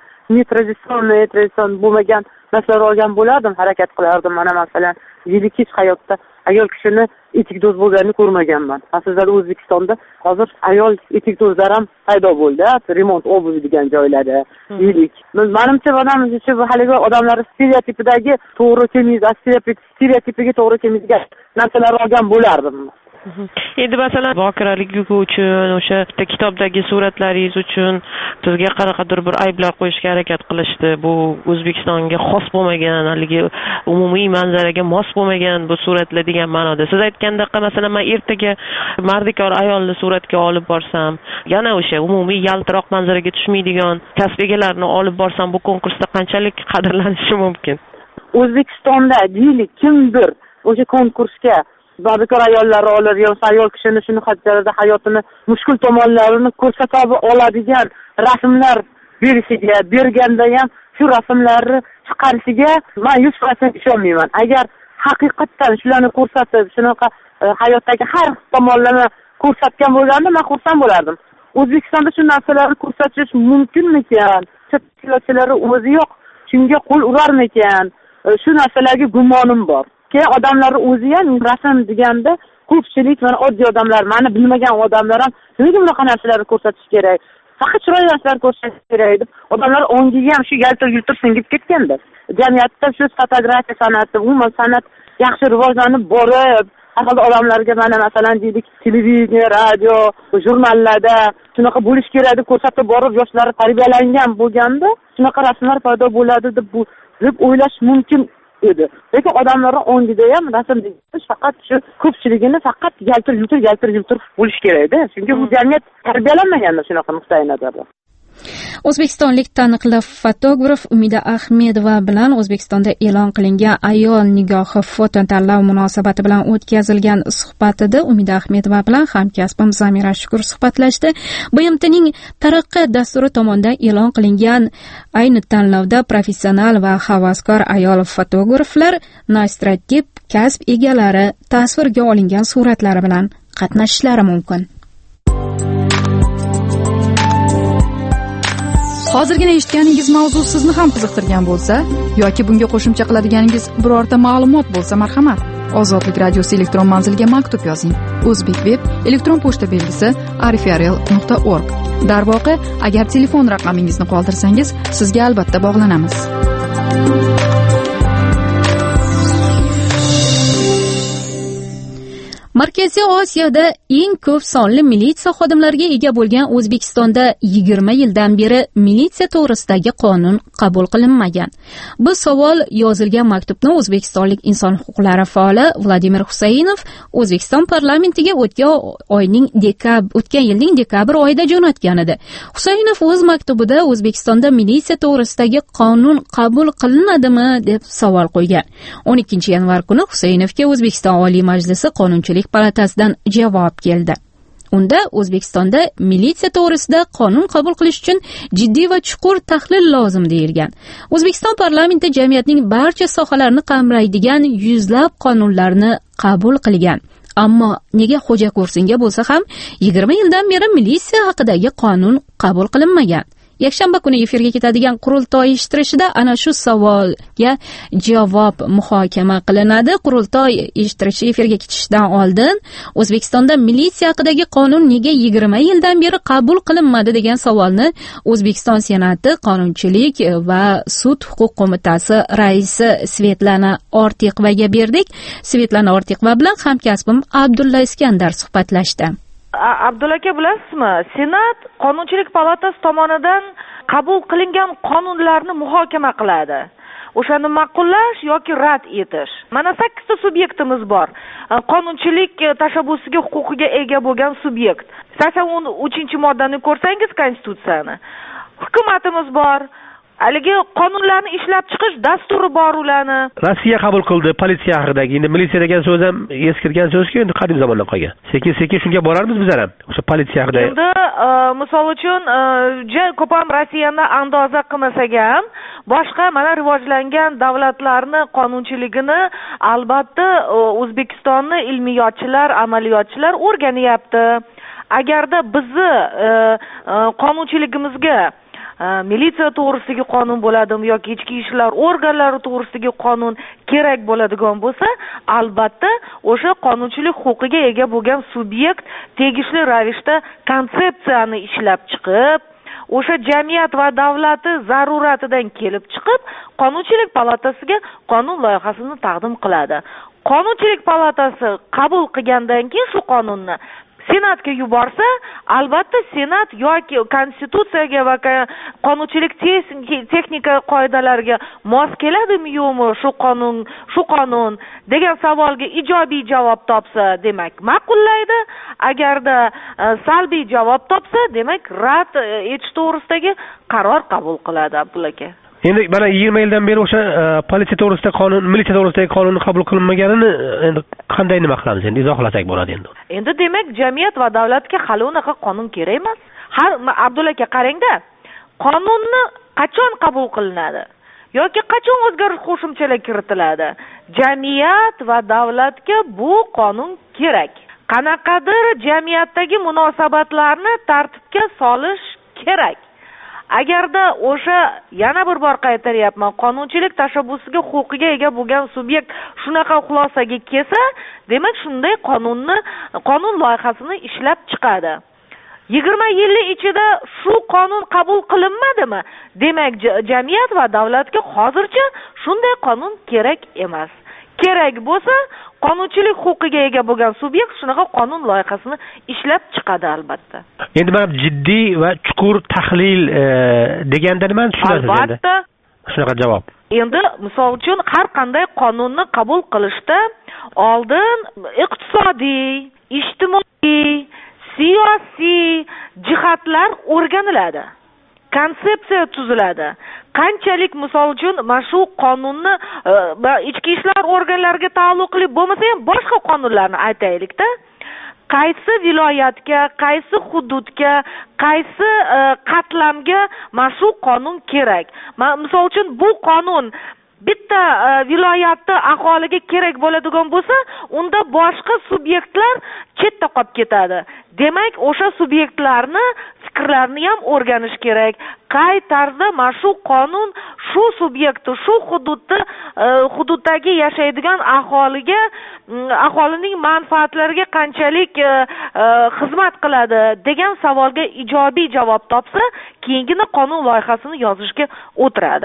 traditsion bo'lmagan narsalar olgan bo'lardim, harakat qilardim. Mana masalan, yirik hayotda ayol kishini etikdo'z bo'lganini ko'rmaganman. Aslida O'zbekistonda hozir ayol etikdo'zlar ham paydo bo'ldi, remont obuvi degan joylarda. Yirik. Menimcha haligi odamlar stereotipidagi to'g'ri kelmaydigan, stereotipiga to'g'ri kelmaydigan narsalar olgan bo'lardim. Endi masalan bokiraligi uchun o'sha kitobdagi suratlaringiz uchun sizga qanaqadir bir ayblar qo'yishga harakat qilishdi. Bu O'zbekistonga xos bo'lmagan, haligi umumiy manzaraga mos bo'lmagan bu suratlar degan ma'noda. Siz aytgandek, masalan, men ertaga mardikor ayolni suratga olib borsam, yana o'sha umumiy yaltiroq manzaraga tushmaydigan kasb egalarini olib borsam, bu konkursda qanchalik qadrlanishi mumkin? O'zbekistonda deylik kimdir o'sha konkursga mardikor ayollar olib, yoki ayol kishini shuni hajjarida hayotini mushkul tomonlarini ko'rsata oladigan rasmlar berganda ham shu rasmlarni chiqarishiga men 100% ishonmayman. Agar haqiqatdan shularni ko'rsatib, shunaqa hayotdagi har tomonlarni ko'rsatgan bo'lganda men xursand bo'lardim. O'zbekistonda shu narsalarni ko'rsatish mumkinmikan? Tashkilotchilari o'zi yo'q, shunga qo'l urarmikan? Shu narsalarga gumonim bor. Keyin odamlar o'zi ham rasm deganda ko'pchilik mana oddiy odamlar, meni bilmagan odamlar ham nega bunaqa narsalarni ko'rsatish kerak? Faqat chiroyli narsalar ko'rsatish kerak deb odamlar ongiga ham shu yaltir-yultir singib ketganda. Jamiyatda shu fotografiya san'ati, umuman san'at yaxshi rivojlanib borib, har xil odamlarga mana masalan deylik televideniya, radio, jurnallarda shunaqa bo'lish kerak deb ko'rsatib borib, yoshlar tarbiyalangan bo'lganda shunaqa rasmlar paydo bo'ladi deb o'ylash mumkin edi. Lekin odamlar ongida ham rasm deyish faqat shu ko'pchiligini faqat yaltir-yultir bo'lish kerak-da. Chunki bu jamiyat tarbiyalanmagan shunaqa nuqtai nazarda. O'zbekistonlik taniqli fotograf Umida Ahmedova bilan O'zbekistonda e'lon qilingan ayol nigohi foto tanlov munosabati bilan o'tkazilgan suhbatida Umida Ahmedova bilan hamkasbim Zamira Shukur suhbatlashdi. BMTning Taraqqiyot dasturi tomonidan e'lon qilingan ayni tanlovda professional va havaskor ayol fotograflar nostrotip kasb egalari tasvirga olingan suratlari bilan qatnashishlari mumkin. Hozirgina eshitganingiz mavzu sizni ham qiziqtirgan bo'lsa yoki bunga qo'shimcha qiladiganingiz birorta ma'lumot bo'lsa, marhamat, Ozodlik radiosi elektron manziliga maktub yozing. O'zbekveb elektron pochta belgisi arifrl.org. Darvoqe, agar telefon raqamingizni qoldirsangiz, sizga albatta bog'lanamiz. Markaziy Osiyoda eng ko'p sonli militsiya xodimlariga ega bo'lgan O'zbekistonda 20 yildan beri militsiya to'g'risidagi qonun qabul qilinmagan. Bu savol yozilgan maktubni o'zbekistonlik inson huquqlari faoli Vladimir Husaynov O'zbekiston parlamentiga o'tgan yilning dekabr oyida jo'natgan edi. Husaynov o'z maktubida O'zbekistonda militsiya to'g'risidagi qonun qabul qilinadimi deb savol qo'ygan. 12 yanvar kuni Husaynovga O'zbekiston Oliy Majlisi Qonunchilik palatasidan javob keldi. Unda O'zbekistonda militsiya to'g'risida qonun qabul qilish uchun jiddiy va chuqur tahlil lozim deyilgan. O'zbekiston parlamenti jamiyatning barcha sohalarini qamraydigan yuzlab qonunlarni qabul qilgan. Ammo nega xo'ja ko'rsinga bo'lsa ham 20 yildan beri militsiya haqidagi qonun qabul qilinmagan? Yakshanba kuni efirga ketadigan qurultoy ishtirishida ana shu savolga javob muhokama qilinadi. Qurultoy ishtirishi efirga ketishidan oldin O'zbekistonda militsiya haqidagi qonun nega 20 yildan beri qabul qilinmadi degan savolni O'zbekiston Senati Qonunchilik va sud huquq qo'mitasi raisi Svetlana Ortiqovaga berdik. Svetlana Ortiqova bilan hamkasbim Abdulla Iskandar suhbatlashdi. Abdulla aka, bilasizmi, Senat Qonunchilik palatasi tomonidan qabul qilingan qonunlarni muhokama qiladi. O'shani ma'qullash yoki rad etish. Mana 8 ta subyektimiz bor. Qonunchilik tashabbusiga huquqiga ega bo'lgan subyekt. 83-moddani ko'rsangiz konstitutsiyani. Hukumatimiz bor. Haligi qonunlarni ishlab chiqish dasturi bor ularni. Rossiya qabul qildi politsiya haqidagi. Endi militsiya degan so'z ham eskirgan so'zku, endi qadim zamondan qolgan. Sekin-sekin shunga borarmiz bizlar ham. O'sha politsiya haqida. Endi misol uchun juda ko'p ham Rossiyani andoza qilmasak ham, boshqa mana rivojlangan davlatlarni qonunchiligini albatta O'zbekistonni ilmiyotchilar, amaliyotchilar o'rganyapti. Agarda bizni qonunchiligimizga militsiya to'g'risidagi qonun bo'ladimi yoki ichki ishlar organlari to'g'risidagi qonun kerak bo'ladigan bo'lsa, albatta o'sha qonunchilik huquqiga ega bo'lgan subyekt tegishli ravishda konsepsiyani ishlab chiqib, o'sha jamiyat va davlati zaruratidan kelib chiqib, Qonunchilik palatasiga qonun loyihasini taqdim qiladi. Qonunchilik palatasi qabul qilgandan keyin shu qonunni Senatga yuborsa, albatta Senat yoki konstitutsiyaga va qonunchilik texnika qoidalariga mos keladimi yo'qmi shu qonun degan savolga ijobiy javob topsa, demak ma'qullaydi. Agarda salbiy javob topsa, demak rad etish to'g'risidagi qaror qabul qiladi. Abdulla aka, endi mana 20 yildan beri o'sha politsiya to'g'risida qonun, militsiya to'g'risidagi qonun qabul qilinmaganini endi qanday nima qilamiz? Endi izohlasak bo'ladi endi. Endi demak jamiyat va davlatga hali unaqa qonun kerak emas. Abdulla aka, qarangda, qonunni qachon qabul qilinadi yoki qachon o'zgarish qo'shimchalar kiritiladi? Jamiyat va davlatga bu qonun kerak. Qanaqadir jamiyatdagi munosabatlarni tartibga solish kerak. Agarda o'sha, yana bir bor qaytaryapman, qonunchilik tashabbusiga huquqiga ega bo'lgan subyekt shunaqa xulosaga kelsa, demak shunday qonun loyihasini ishlab chiqadi. 20 yillik ichida shu qonun qabul qilinmadimi? Demak jamiyat va davlatga hozircha shunday qonun kerak emas. Kerak bo'lsa, qonunchilik huquqiga ega bo'lgan subyekt shunaqa qonun loyihasini ishlab chiqadi albatta. Endi mana jiddiy va chuqur tahlil deganda nimani tushunasiz endi? Albatta. Shunaqa javob. Endi misol uchun har qanday qonunni qabul qilishda oldin iqtisodiy, ijtimoiy, siyosiy jihatlar o'rganiladi. Konsepsiya tuziladi. Qanchalik misol uchun mana shu qonunni ichki ishlar organlariga taalluqli bo'lmasa ham boshqa qonunlarni aytaylik-da. Qaysi viloyatga, qaysi hududga, qaysi qatlamga mana shu qonun kerak? Misol uchun bu qonun bitta viloyatda aholiga kerak bo'ladigan bo'lsa, unda boshqa subyektlar chetda qolib ketadi. Demak, o'sha subyektlarni fikrlarini ham o'rganish kerak. Qay tarzda mana shu qonun shu subyektni, shu hududdagi yashaydigan aholining manfaatlariga qanchalik xizmat qiladi degan savolga ijobiy javob topsa, keyingi qonun loyihasini yozishga o'tiradi.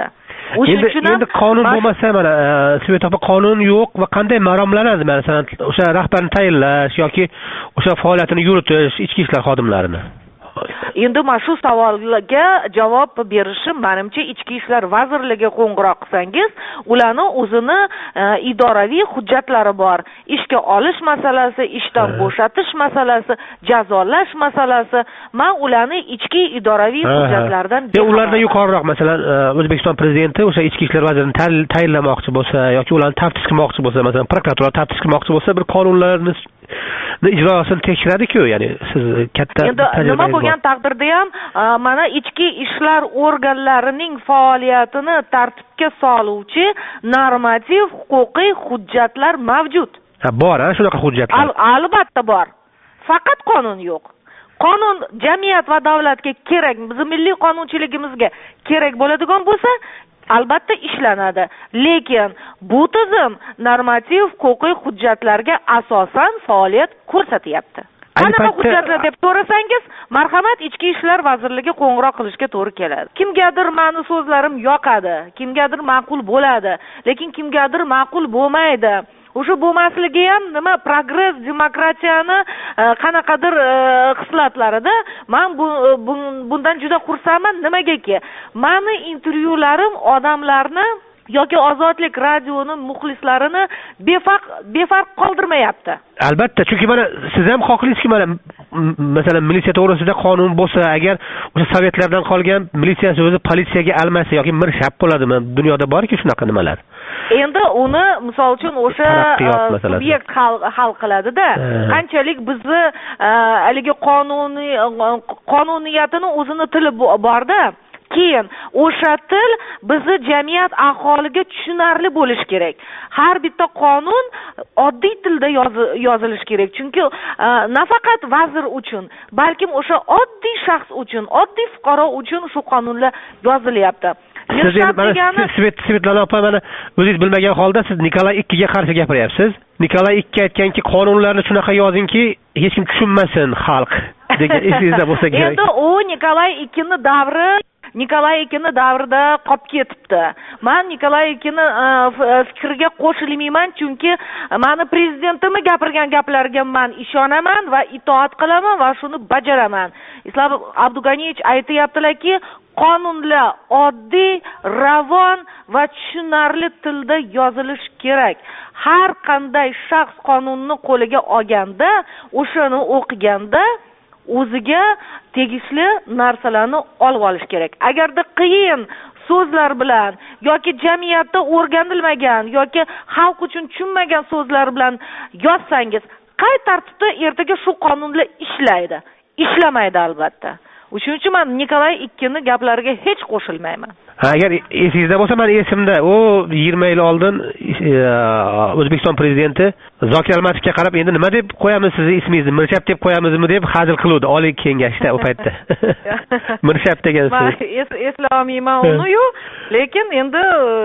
endi qonun bo'lmasa mana Svet opa qonun yo'q va qanday maromlanadi masalan o'sha rahbarni tayinlash yoki o'sha faoliyatini yuritish ichki ishlar xodimlarini? Endi mana shu savolga javob berishim menimcha ichki ishlar vazirligiga qo'ng'iroq qilsangiz, ularni o'zini idoraviy hujjatlari bor. Ishga olish masalasi, ishdan bo'shatish masalasi, jazolash masalasi, men ularni ichki idoraviy hujjatlaridan ulardan yuqoriroq masalan O'zbekiston prezidenti o'sha ichki ishlar vazirini tayinlamoqchi bo'lsa yoki ularni taftish qilmoqchi bo'lsa, masalan prokuratura taftish qilmoqchi bo'lsa, bir qonunlarni ijrosini tekshiradi-ku, ya'ni siz katta endi nima bo'lgan taqdirda ham mana ichki ishlar organlarining faoliyatini tartibga soluvchi normativ huquqiy hujjatlar mavjud. Bor, shunaqa hujjatlar. Albatta bor. Faqat qonun yo'q. Qonun jamiyat va davlatga kerak, bizning milliy qonunchiligimizga kerak bo'ladigan bo'lsa, albatta ishlanadi. Lekin bu tizim normativ huquqiy hujjatlarga asosan faoliyat ko'rsatyapti. Qanaqa hujjatlar deb so'rasangiz, marhamat ichki ishlar vazirligiga qo'ng'iroq qilishga to'g'ri keladi. Kimgadir meni so'zlarim yoqadi, kimgadir ma'qul bo'ladi, lekin kimgadir ma'qul bo'lmaydi. O'sha bo'lmasligi ham nima progress, demokratiyani qanaqadir xislatlarida men bundan juda xursandman. Nimagaki? Meni intervyularim odamlarni yoki Ozodlik radioning muxlislarini befarq qoldirmayapti. Albatta, chunki mana siz ham xohlaysizki, mana masalan militsiya to'g'risida qonun bo'lsa, agar o'sha sovetlardan qolgan militsiyasi o'zi politsiyaga almasa yoki mirshab bo'ladimi? Dunyoda bor-ku shunaqa nimalar. Endi uni misol uchun o'sha subyekt hal qiladi-da. Qanchalik bizni haligi qonuniyatini o'zini tili borda, keyin o'sha til bizni jamiyat aholiga tushunarli bo'lish kerak. Har bitta qonun oddiy tilda yozilish kerak. Chunki nafaqat vazir uchun, balkim o'sha oddiy shaxs uchun, oddiy fuqaro uchun shu qonunlar yozilyapti. Siz mana Svetlana opa, mana o'zingiz bilmagan holda siz Nikolay II ga qarshi gapiryapsiz. Nikolay II aytganki, qonunlarni shunaqa yozingki, hech kim tushunmasin xalq degan esingizda bo'lsa kerak. Endi u Nikolay II'ni davrida qolib ketibdi. Men Nikolay II'ni fikriga qo'shilmayman, chunki meni prezidentimni gapirgan gaplariga men ishonaman va itoat qilaman va shuni bajaraman. Islom Abduganiyevich aytayaptilarki, qonunlar oddiy, ravon va tushunarli tilda yozilishi kerak. Har qanday shaxs qonunni qo'liga olganda, o'shani o'qiganda o'ziga tegishli narsalarni olib olish kerak. Agarda qiyin so'zlar bilan yoki jamiyatda o'rganilmagan yoki xalq uchun tushunmagan so'zlar bilan yozsangiz, qay tartibda ertaga shu qonunlar ishlaydi? Ishlamaydi albatta. Shuning uchun men Nikolay II'ni gaplariga hech qo'shilmayman. Agar esingizda bo'lsa, men esimda u 20 yil oldin O'zbekiston prezidenti Zokir Almatovga qarab, endi nima deb qo'yamiz sizni ismingizni, Mirshab deb qo'yamizmi deb hazil qiluvdi Oliy kengashda o paytda. Mirshab degan so'z. Eslamayman uni-yu, lekin endi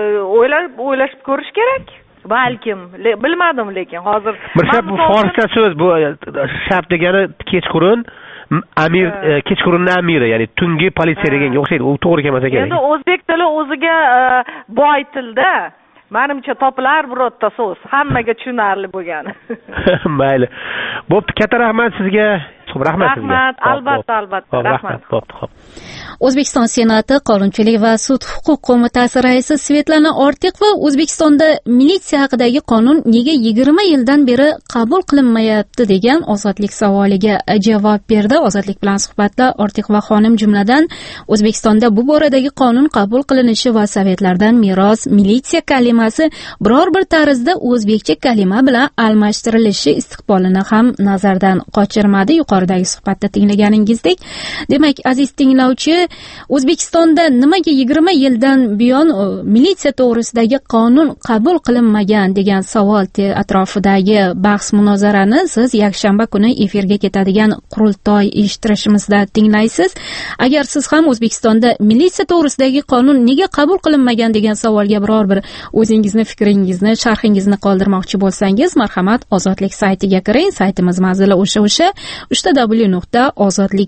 o'ylashib ko'rish kerak. Balkim, bilmadim, lekin hozir Mirshab bu forscha so'z, bu shab degani kechqurun amir, kechqurunni amiri, ya'ni tungi politsiya deganga o'xshaydi. U to'g'ri kelmasa kerak. Endi o'zbek tili o'ziga boy tilda menimcha topilar birorta so'z, hammaga tushunarli bo'lgani. Mayli. Bo'pti, katta rahmat sizga. Rahmat sizga. Rahmat, albatta. Rahmat. Xo'p. O'zbekiston Senati Qonunchilik va sud huquq qo'mitasi raisi Svetlana Ortiqova O'zbekistonda militsiya haqidagi qonun nega 20 yildan beri qabul qilinmayapti degan Ozodlik savoliga javob berdi. Ozodlik bilan suhbatda Ortiqova xonim jumladan O'zbekistonda bu boradagi qonun qabul qilinishi va sovetlardan meros militsiya kalimasi biror bir tarzda o'zbekcha kalima bilan almashtirilishi istiqbolini ham nazardan qochirmadi. Yuqoridagi suhbatda tinglaganingizdek, demak, aziz tinglovchi, O'zbekistonda nimaga 20 yildan buyon militsiya to'g'risidagi qonun qabul qilinmagan degan savol atrofidagi bahs munozarani siz yakshanba kuni efirga ketadigan qurultoy eshittirishimizda tinglaysiz. Agar siz ham O'zbekistonda militsiya to'g'risidagi qonun nega qabul qilinmagan degan savolga biror bir o'zingizni fikringizni, sharhingizni qoldirmoqchi bo'lsangiz, marhamat Ozodlik saytiga kiring. Saytimiz manzili o'sha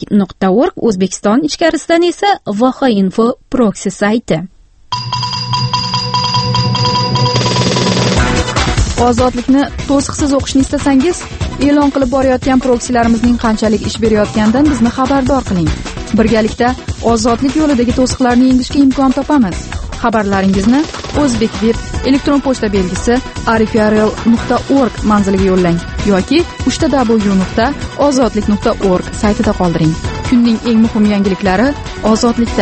www.ozodlik.org. O'zbekiston ichkarisidan esa Voha Info proxy sayti. ozodlikni to'siqsiz o'qishni istasangiz, e'lon qilib borayotgan proksilarimizning qanchalik ish berayotganidan bizni xabardor qiling. Birgalikda ozodlik yo'lidagi to'siqlarni yengishga imkon topamiz. Xabarlaringizni O'zbekveb elektron pochta belgisi arifiarel.org manziliga yo'llang yoki www.ozodlik.org saytida qoldiring. Kunning eng muhim yangiliklari ozodlikda.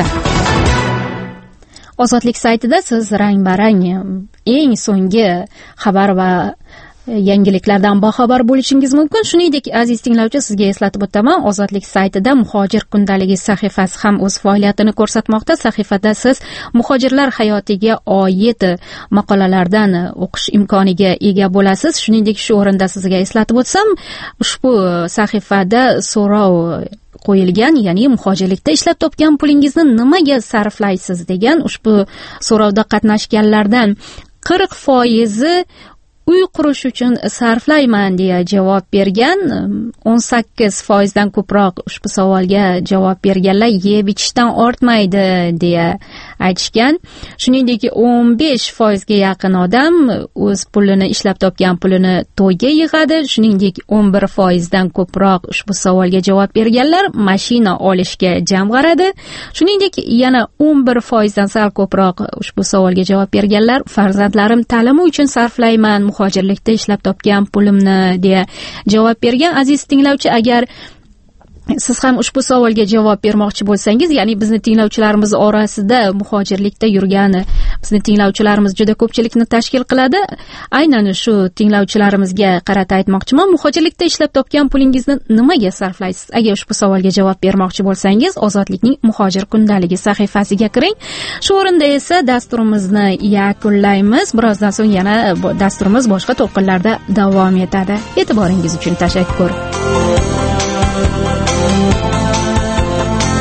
Ozodlik saytida siz rang-barang eng so'nggi xabar va yangiliklardan boxabar bo'lishingiz mumkin. Shuningdek, aziz tinglovchi, sizga eslatib o'taman, Ozodlik saytida Muhojir kundaligi sahifasi ham o'z faoliyatini ko'rsatmoqda. Sahifada siz muhojirlar hayotiga oid maqolalardan o'qish imkoniga ega bo'lasiz. Shuningdek, shu o'rinda sizga eslatib o'tsam, ushbu sahifada so'rov qo'yilgan, ya'ni muhojirlikda ishlab topgan pulingizni nimaga sarflaysiz degan ushbu so'rovda qatnashganlardan 40% uy qurish uchun sarflayman deya javob bergan. 18% dan ko'proq ushbu savolga javob berganlar yeb ichishdan ortmaydi deya aytishgan. Shuningdek, 15% ga yaqin odam o'z pulini ishlab topgan pulini to'yga yig'adi. Shuningdek, 11% dan ko'proq ushbu savolga javob berganlar mashina olishga jamg'aradi. Shuningdek, yana 11% dan sal ko'proq ushbu savolga javob berganlar farzandlarim ta'limi uchun sarflayman, muhojirlikda ishlab topgan pulimni deya javob bergan. Aziz tinglovchi, agar siz ham ushbu savolga javob bermoqchi bo'lsangiz, ya'ni bizni tinglovchilarimiz orasida muhojirlikda yurgan bizni tinglovchilarimiz juda ko'pchilikni tashkil qiladi. Aynan shu tinglovchilarimizga qarata aytmoqchiman, muhojirlikda ishlab topgan pulingizni nimaga sarflaysiz? Agar ushbu savolga javob bermoqchi bo'lsangiz, Ozodlikning Muhojir kundaligi sahifasiga kiring. Shu o'rinda esa dasturimizni yakunlaymiz. Birozdan so'ng yana dasturimiz boshqa to'lqinlarda davom etadi. E'tiboringiz uchun tashakkur.